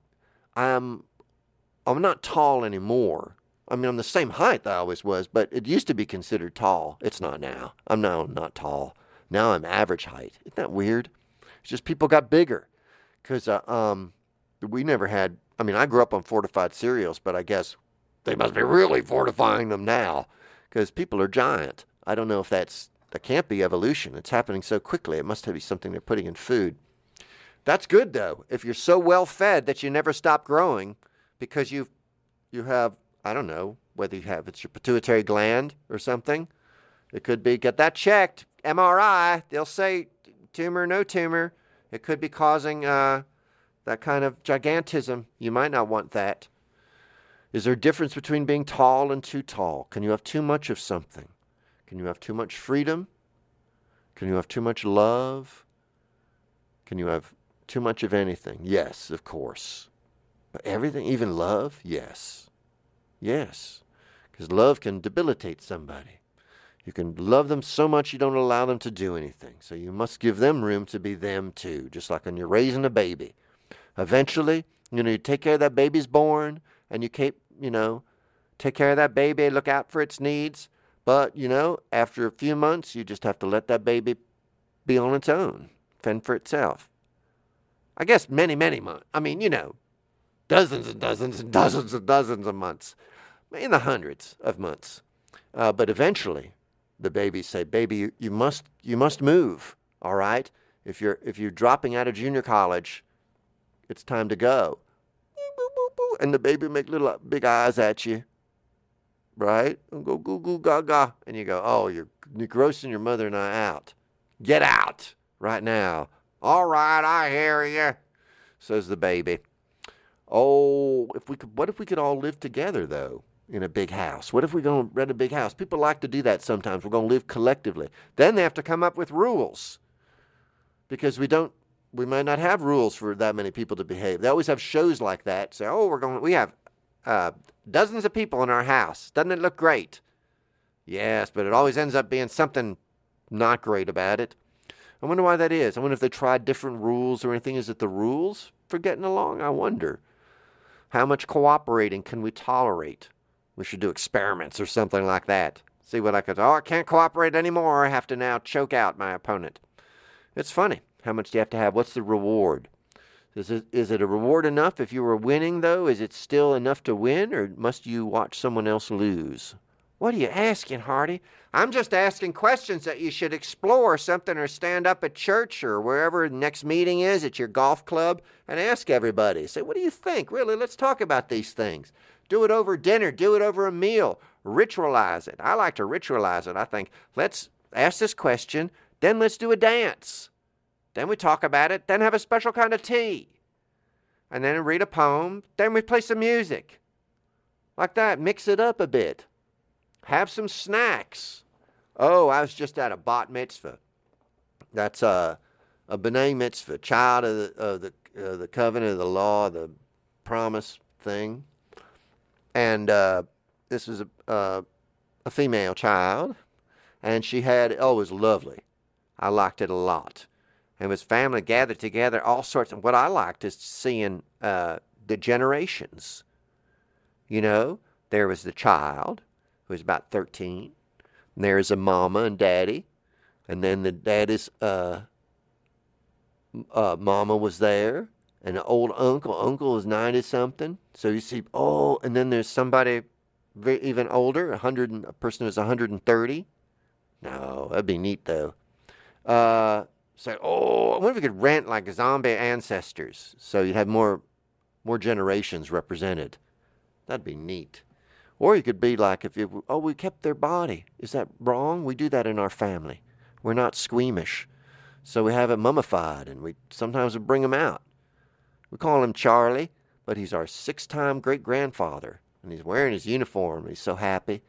not tall anymore. I mean, I'm the same height that I always was, but it used to be considered tall. It's not now. I'm now not tall. Now I'm average height. Isn't that weird? It's just people got bigger. Because we never had, I grew up on fortified cereals, but I guess they must be really fortifying them now. Because people are giant. I don't know if that can't be evolution. It's happening so quickly. It must be something they're putting in food. That's good, though. If you're so well fed that you never stop growing because you have, I don't know, whether it's your pituitary gland or something. It could be, get that checked. MRI, they'll say tumor, no tumor. It could be causing that kind of gigantism. You might not want that. Is there a difference between being tall and too tall? Can you have too much of something? Can you have too much freedom? Can you have too much love? Can you have too much of anything? Yes, of course. But everything, even love? Yes. Yes. Because love can debilitate somebody. You can love them so much you don't allow them to do anything. So you must give them room to be them too, just like when you're raising a baby. Eventually, you take care of that baby's born, and you keep, take care of that baby, look out for its needs. But, after a few months, you just have to let that baby be on its own, fend for itself. I guess many, many months. Dozens and dozens and dozens and dozens of months. In the hundreds of months. But eventually, the babies say, baby, you must move, all right? If you're dropping out of junior college, it's time to go. And the baby make little big eyes at you, right? And go goo goo gaga, and you go, oh, you're grossing your mother and I out. Get out right now. All right, I hear you, says the baby. Oh, what if we could all live together though? In a big house. What if we're going to rent a big house? People like to do that sometimes. We're going to live collectively. Then they have to come up with rules. Because we might not have rules for that many people to behave. They always have shows like that. Say, we have dozens of people in our house. Doesn't it look great? Yes, but it always ends up being something not great about it. I wonder why that is. I wonder if they tried different rules or anything. Is it the rules for getting along? I wonder. How much cooperating can we tolerate? We should do experiments or something like that. See what I can't cooperate anymore. I have to now choke out my opponent. It's funny. How much do you have to have? What's the reward? Is it a reward enough if you were winning, though? Is it still enough to win, or must you watch someone else lose? What are you asking, Hardy? I'm just asking questions that you should explore something, or stand up at church or wherever the next meeting is, at your golf club, and ask everybody. Say, what do you think? Really, let's talk about these things. Do it over dinner. Do it over a meal. Ritualize it. I like to ritualize it. I think, let's ask this question, then let's do a dance. Then we talk about it, then have a special kind of tea. And then read a poem, then we play some music. Like that, mix it up a bit. Have some snacks. Oh, I was just at a bat mitzvah. That's a b'nai mitzvah, child of the covenant of the law, the promise thing. And this was a female child, and she had, it was lovely. I liked it a lot. And it was family gathered together, all sorts of, what I liked is seeing the generations. You know, there was the child, who was about 13. And there's a mama and daddy. And then the daddy's mama was there. And an old uncle. Uncle was 90-something. So you see, and then there's somebody even older, a person who's 130. No, that'd be neat, though. I wonder if we could rent like zombie ancestors. So you'd have more generations represented. That'd be neat. Or you could be like, we kept their body. Is that wrong? We do that in our family. We're not squeamish. So we have it mummified, and sometimes we bring him out. We call him Charlie, but he's our 6-time great-grandfather, and he's wearing his uniform. He's so happy.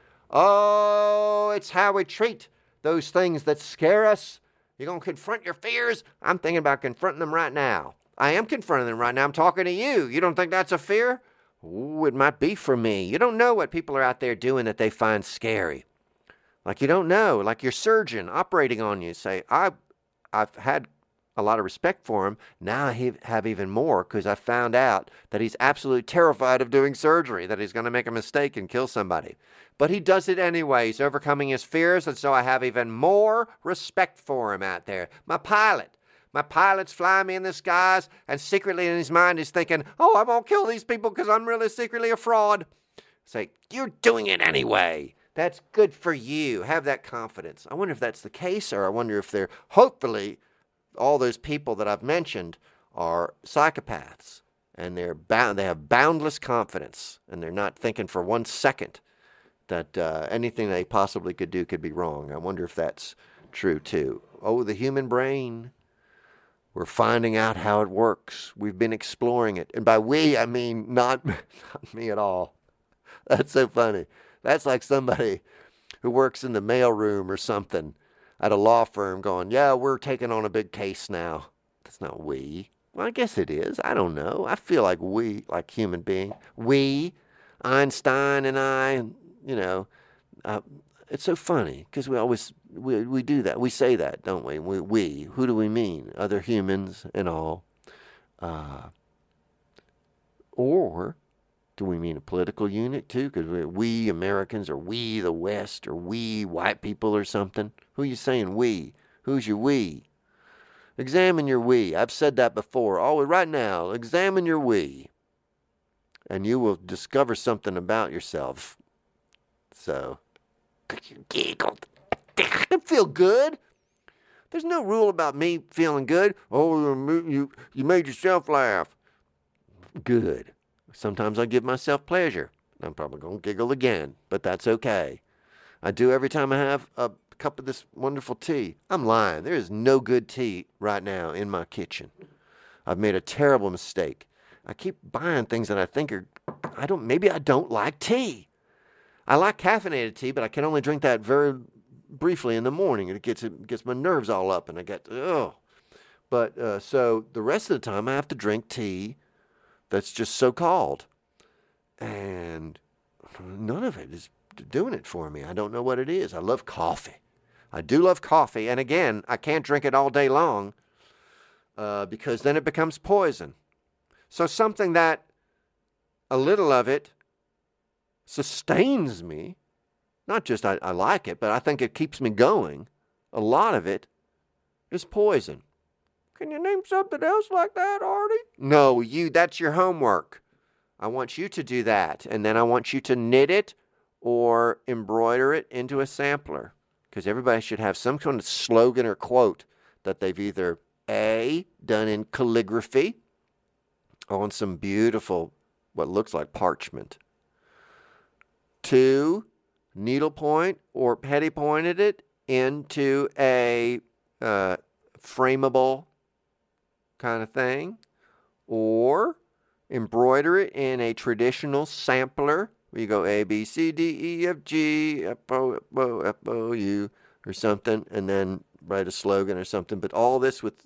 Oh, it's how we treat those things that scare us. You're going to confront your fears? I'm thinking about confronting them right now. I am confronting them right now. I'm talking to you. You don't think that's a fear? Ooh, it might be for me. You don't know what people are out there doing that they find scary. Like you don't know. Like your surgeon operating on you. Say, I've had a lot of respect for him. Now I have even more, because I found out that he's absolutely terrified of doing surgery, that he's going to make a mistake and kill somebody. But he does it anyway. He's overcoming his fears, and so I have even more respect for him out there. My pilot's flying me in the skies, and secretly in his mind he's thinking, I'm going to kill these people because I'm really secretly a fraud. Say, you're doing it anyway. That's good for you. Have that confidence. I wonder if that's the case, or I wonder if hopefully, all those people that I've mentioned are psychopaths, and they have boundless confidence, and they're not thinking for 1 second that anything they possibly could do could be wrong. I wonder if that's true too. The human brain. We're finding out how it works. We've been exploring it. And by we, I mean not me at all. That's so funny. That's like somebody who works in the mailroom or something at a law firm going, yeah, we're taking on a big case now. That's not we. Well, I guess it is. I don't know. I feel like we, like human being. We, Einstein and I, it's so funny because we do that. We say that, don't we? We. Who do we mean? Other humans and all. Or do we mean a political unit too? Because we Americans, or we the West, or we white people or something. Who are you saying we? Who's your we? Examine your we. I've said that before. Right now, examine your we. And you will discover something about yourself. So, you giggled. I feel good. There's no rule about me feeling good. You made yourself laugh. Good. Sometimes I give myself pleasure. I'm probably going to giggle again, but that's okay. I do every time I have a cup of this wonderful tea. I'm lying. There is no good tea right now in my kitchen. I've made a terrible mistake. I keep buying things that I think maybe I don't like tea. I like caffeinated tea, but I can only drink that very briefly in the morning. It gets my nerves all up, and I get, But so the rest of the time I have to drink tea that's just so-called. And none of it is doing it for me. I don't know what it is. I love coffee. I do love coffee. And again, I can't drink it all day long because then it becomes poison. So something that a little of it sustains me, not just I like it, but I think it keeps me going. A lot of it is poison. Can you name something else like that, Artie? No, that's your homework. I want you to do that, and then I want you to knit it or embroider it into a sampler, because everybody should have some kind of slogan or quote that they've either A, done in calligraphy on some beautiful, what looks like parchment, 2, needlepoint or petty pointed it into a frameable kind of thing, or embroider it in a traditional sampler where you go A, B, C, D, E, F, G, F, O, F, O, F, O, U, or something, and then write a slogan or something. But all this with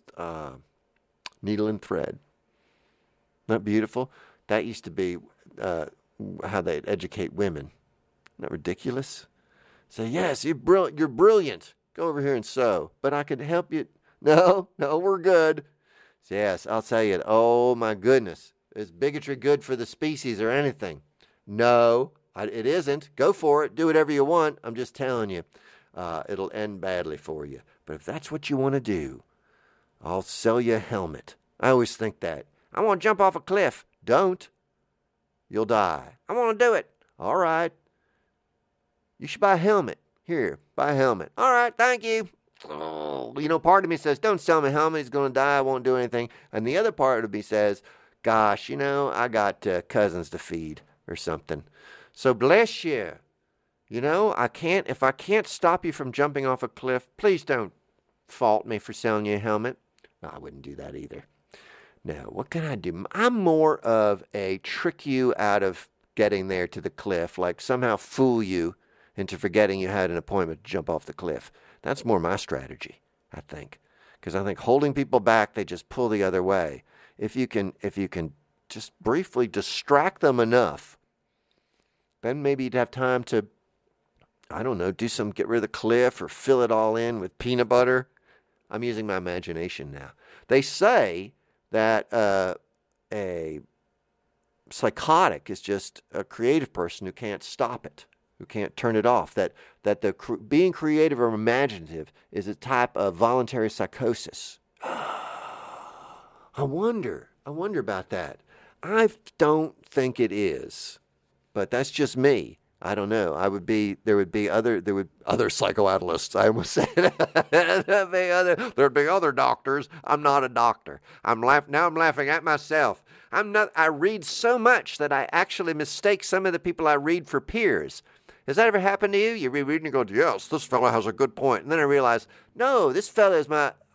needle and thread. Not beautiful? That used to be how they'd educate women. Isn't that ridiculous? Say, yes, you're brilliant. Go over here and sew. But I could help you. No, we're good. Yes, I'll tell you. Oh, my goodness. Is bigotry good for the species or anything? No, it isn't. Go for it. Do whatever you want. I'm just telling you. It'll end badly for you. But if that's what you want to do, I'll sell you a helmet. I always think that. I want to jump off a cliff. Don't. You'll die. I want to do it. All right. You should buy a helmet. Here, buy a helmet. All right, thank you. Oh, part of me says, don't sell me a helmet. He's going to die. I won't do anything. And the other part of me says, gosh, I got cousins to feed or something. So bless you. If I can't stop you from jumping off a cliff, please don't fault me for selling you a helmet. No, I wouldn't do that either. No, what can I do? I'm more of a trick you out of getting there to the cliff, like somehow fool you into forgetting you had an appointment to jump off the cliff. That's more my strategy, I think. Because I think holding people back, they just pull the other way. If you can just briefly distract them enough, then maybe you'd have time to, I don't know, get rid of the cliff or fill it all in with peanut butter. I'm using my imagination now. They say that a psychotic is just a creative person who can't stop it, who can't turn it off. That being creative or imaginative is a type of voluntary psychosis. I wonder about that. I don't think it is, but that's just me. I don't know. There would be other psychoanalysts. I almost said there'd be other doctors. I'm not a doctor. I'm laughing at myself. I read so much that I actually mistake some of the people I read for peers. Has that ever happened to you? You read and you go, yes, this fellow has a good point. And then I realize, no, this fellow is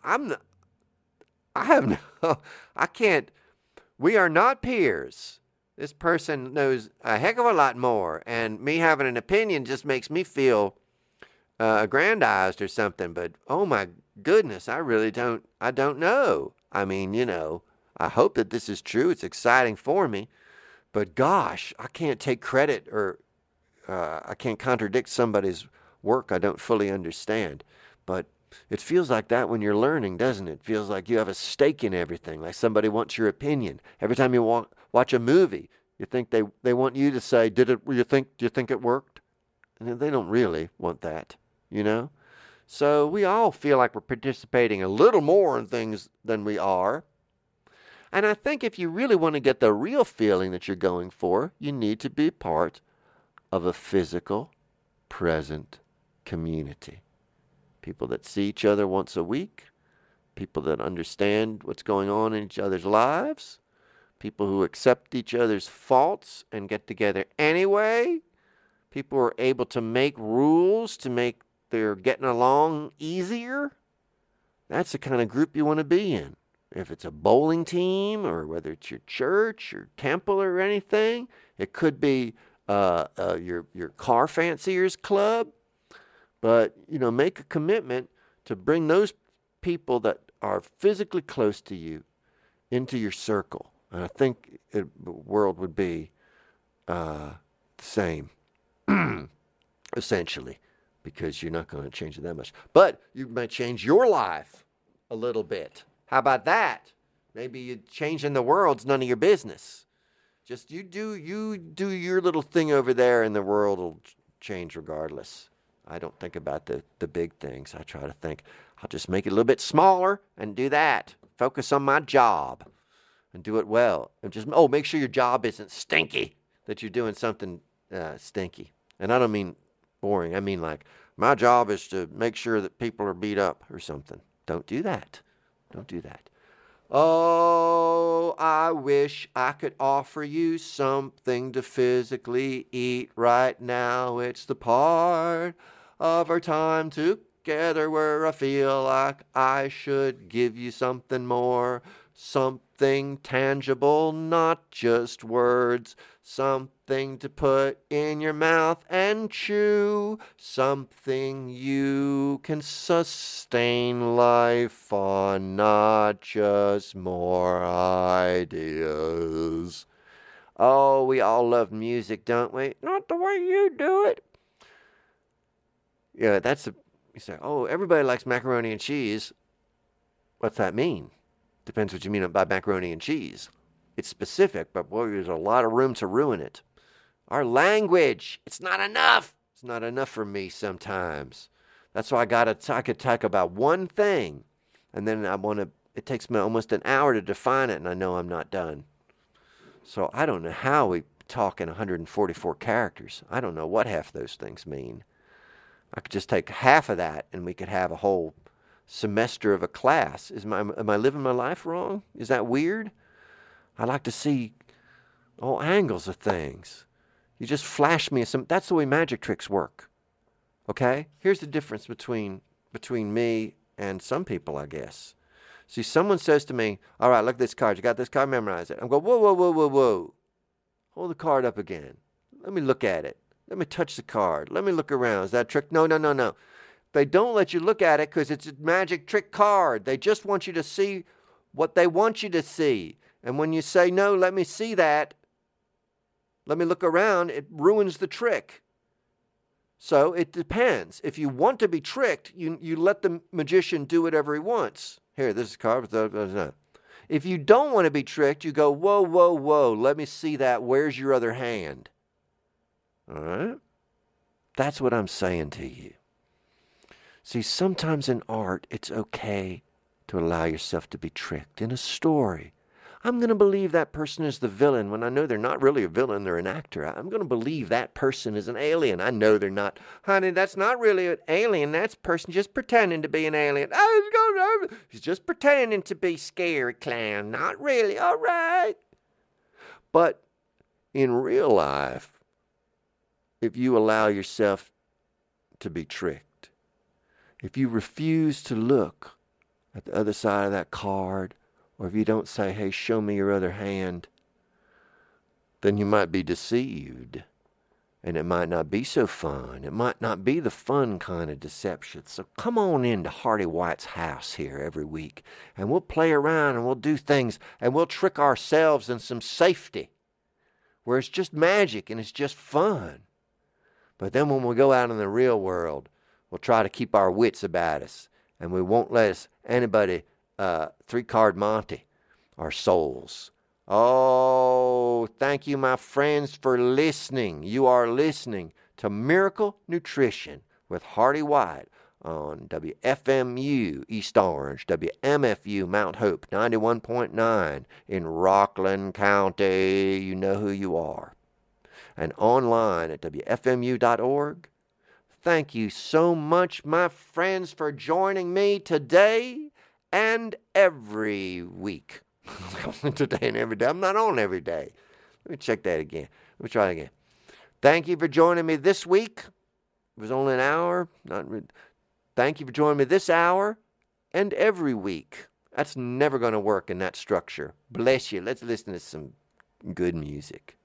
I can't, we are not peers. This person knows a heck of a lot more, and me having an opinion just makes me feel aggrandized or something. But, oh my goodness, I don't know. I mean, I hope that this is true. It's exciting for me. But gosh, I can't take credit or I can't contradict somebody's work I don't fully understand. But it feels like that when you're learning, doesn't it? It feels like you have a stake in everything, like somebody wants your opinion. Every time you watch a movie, you think they want you to say, do you think it worked? And they don't really want that, So we all feel like we're participating a little more in things than we are. And I think if you really want to get the real feeling that you're going for, you need to be part of a physical, present community. People that see each other once a week, people that understand what's going on in each other's lives, people who accept each other's faults and get together anyway, people who are able to make rules to make their getting along easier. That's the kind of group you want to be in. If it's a bowling team or whether it's your church or temple or anything, it could be your car fanciers club. But, make a commitment to bring those people that are physically close to you into your circle. And I think the world would be the same, essentially, because you're not going to change it that much. But you might change your life a little bit. How about that? Maybe you changing the world's none of your business. Just you do your little thing over there, and the world will change regardless. I don't think about the big things. I try to think, I'll just make it a little bit smaller and do that. focus on my job and do it well. And just, make sure your job isn't stinky, that you're doing something stinky. And I don't mean boring. I mean like, my job is to make sure that people are beat up or something. Don't do that. Don't do that. Oh, I wish I could offer you something to physically eat right now. It's the part of our time together where I feel like I should give you something more, something tangible, not just words, something to put in your mouth and chew, something you can sustain life on, not just more ideas. Oh, we all love music, don't we? Not the way you do it. Yeah, you say, everybody likes macaroni and cheese. What's that mean? Depends what you mean by macaroni and cheese. It's specific, but boy, there's a lot of room to ruin it. Our language, it's not enough. It's not enough for me sometimes. That's why I could talk about one thing, and then it takes me almost an hour to define it, and I know I'm not done. So I don't know how we talk in 144 characters. I don't know what half those things mean. I could just take half of that, and we could have a whole semester of a class. Am I living my life wrong? Is that weird? I like to see all angles of things. You just flash me some. That's the way magic tricks work. Okay? Here's the difference between me and some people, I guess. See, someone says to me, all right, look at this card. You got this card? Memorize it. I'm going, whoa, whoa, whoa, whoa, whoa. Hold the card up again. Let me look at it. Let me touch the card. Let me look around. Is that a trick? No. They don't let you look at it because it's a magic trick card. They just want you to see what they want you to see. And when you say, no, let me see that, let me look around, it ruins the trick. So it depends. If you want to be tricked, you let the magician do whatever he wants. Here, this is a card. If you don't want to be tricked, you go, whoa, whoa, whoa, let me see that. Where's your other hand? All right? That's what I'm saying to you. See, sometimes in art, it's okay to allow yourself to be tricked. In a story, I'm going to believe that person is the villain when I know they're not really a villain, they're an actor. I'm going to believe that person is an alien. I know they're not. Honey, that's not really an alien. That's a person just pretending to be an alien. He's just pretending to be scary clown. Not really. All right. But in real life, if you allow yourself to be tricked, if you refuse to look at the other side of that card, or if you don't say, hey, show me your other hand, then you might be deceived. And it might not be so fun. It might not be the fun kind of deception. So come on into Hardy White's house here every week, and we'll play around and we'll do things, and we'll trick ourselves in some safety, where it's just magic and it's just fun. But then when we go out in the real world, we'll try to keep our wits about us, and we won't let anybody three-card Monty our souls. Oh, thank you, my friends, for listening. You are listening to Miracle Nutrition with Hardy White on WFMU East Orange, WMFU Mount Hope 91.9 in Rockland County. You know who you are. And online at WFMU.org. Thank you so much, my friends, for joining me today and every week. Today and every day. I'm not on every day. Let me check that again. Let me try it again. Thank you for joining me this week. It was only an hour. Thank you for joining me this hour and every week. That's never going to work in that structure. Bless you. Let's listen to some good music.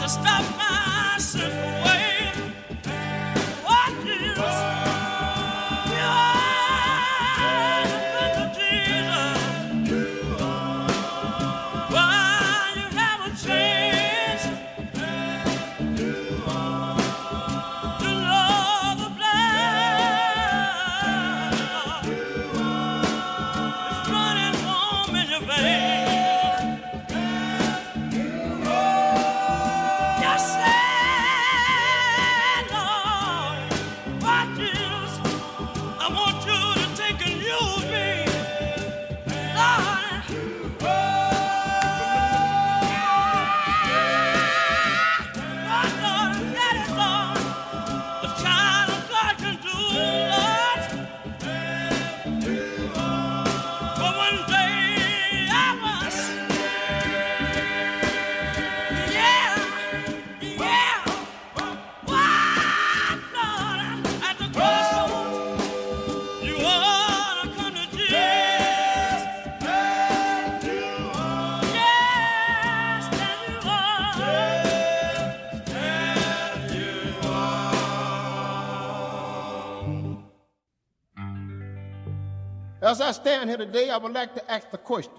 As I stand here today, I would like to ask the question.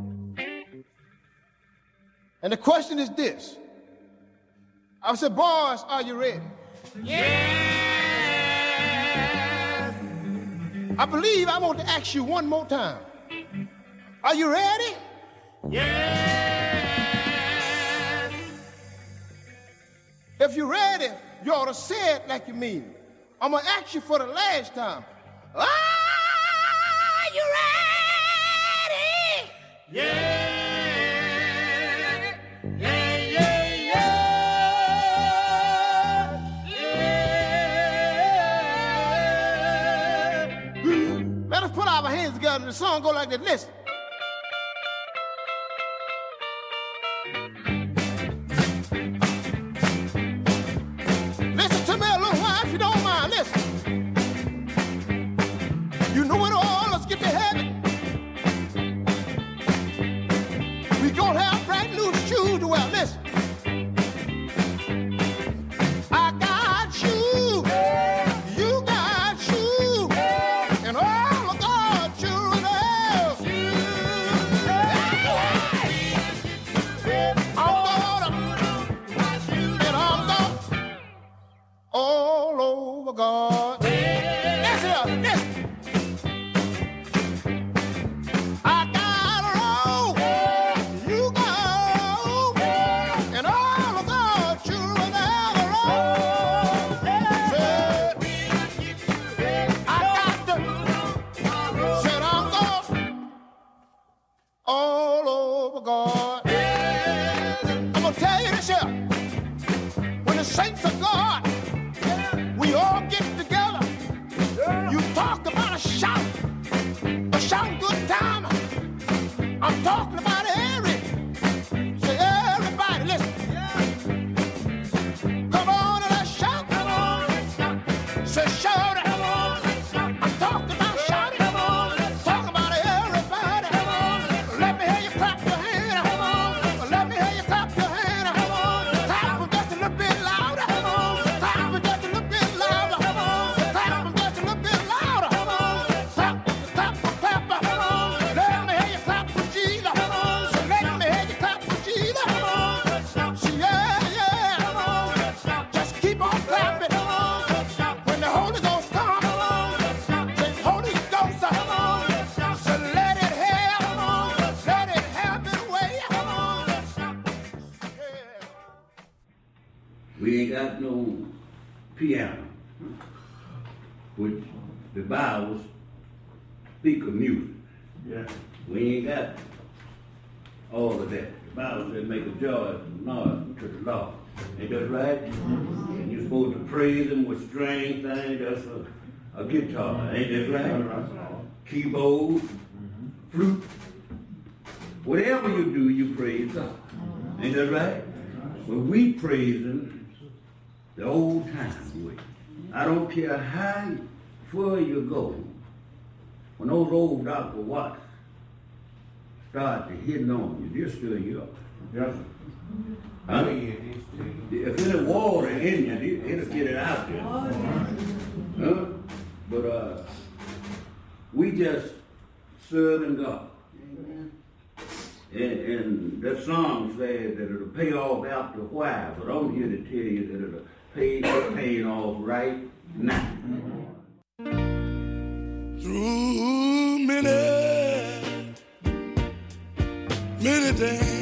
And the question is this. I said, boys, are you ready? Yes. I believe I want to ask you one more time. Are you ready? Yes. If you're ready, you ought to say it like you mean it. I'm going to ask you for the last time. Are you ready? Yeah. Let us put our hands together and the song go like this. Listen. Listen to me a little while if you don't mind. Listen. You know it all. Let's get to heaven. We gonna have brand new shoes to wear. Listen. I got you. You got you. And all of God's children else. I'm gonna all over God. Listen, listen. I got a roll. You got a roll. And all of God's children have a roll. I got the said I'm going all over God. I'm gonna tell you this here. When the saints of God, we all get together. You talk about a shout good time. I'm talking about Harry. Say everybody, listen. Come on and let's shout. Say shout it. I'm talking about shouting. Talk about everybody. Let me hear you clap your hand. Let me hear you clap your hand. Clap them just a little bit louder. Clap them just a little bit louder. Clap them just a little bit louder. Clap, clap, clap. Let me hear you clap for Jesus. So let me hear you clap for Jesus. See, yeah. Just keep on clapping. When the Holy Ghost comes, say Holy Ghost, so let it have its way. We ain't got no piano, which the Bible speak of music. Yeah. We ain't got all of that. The Bible said make a joyous noise to the Lord. Ain't that right? And you're supposed to praise him with string thing. That's a guitar. Ain't that right? Keyboard, flute. Whatever you do, you praise God. Ain't that right? But we praise him the old time way. I don't care how far you go. When those old Dr. Watts start to hitting on you, they're still yours. Yes. Huh? in you. It'll get it out there. Huh? But we just serving God. And that song said that it'll pay off after a while, but I'm here to tell you that it'll paying off right now. Through many days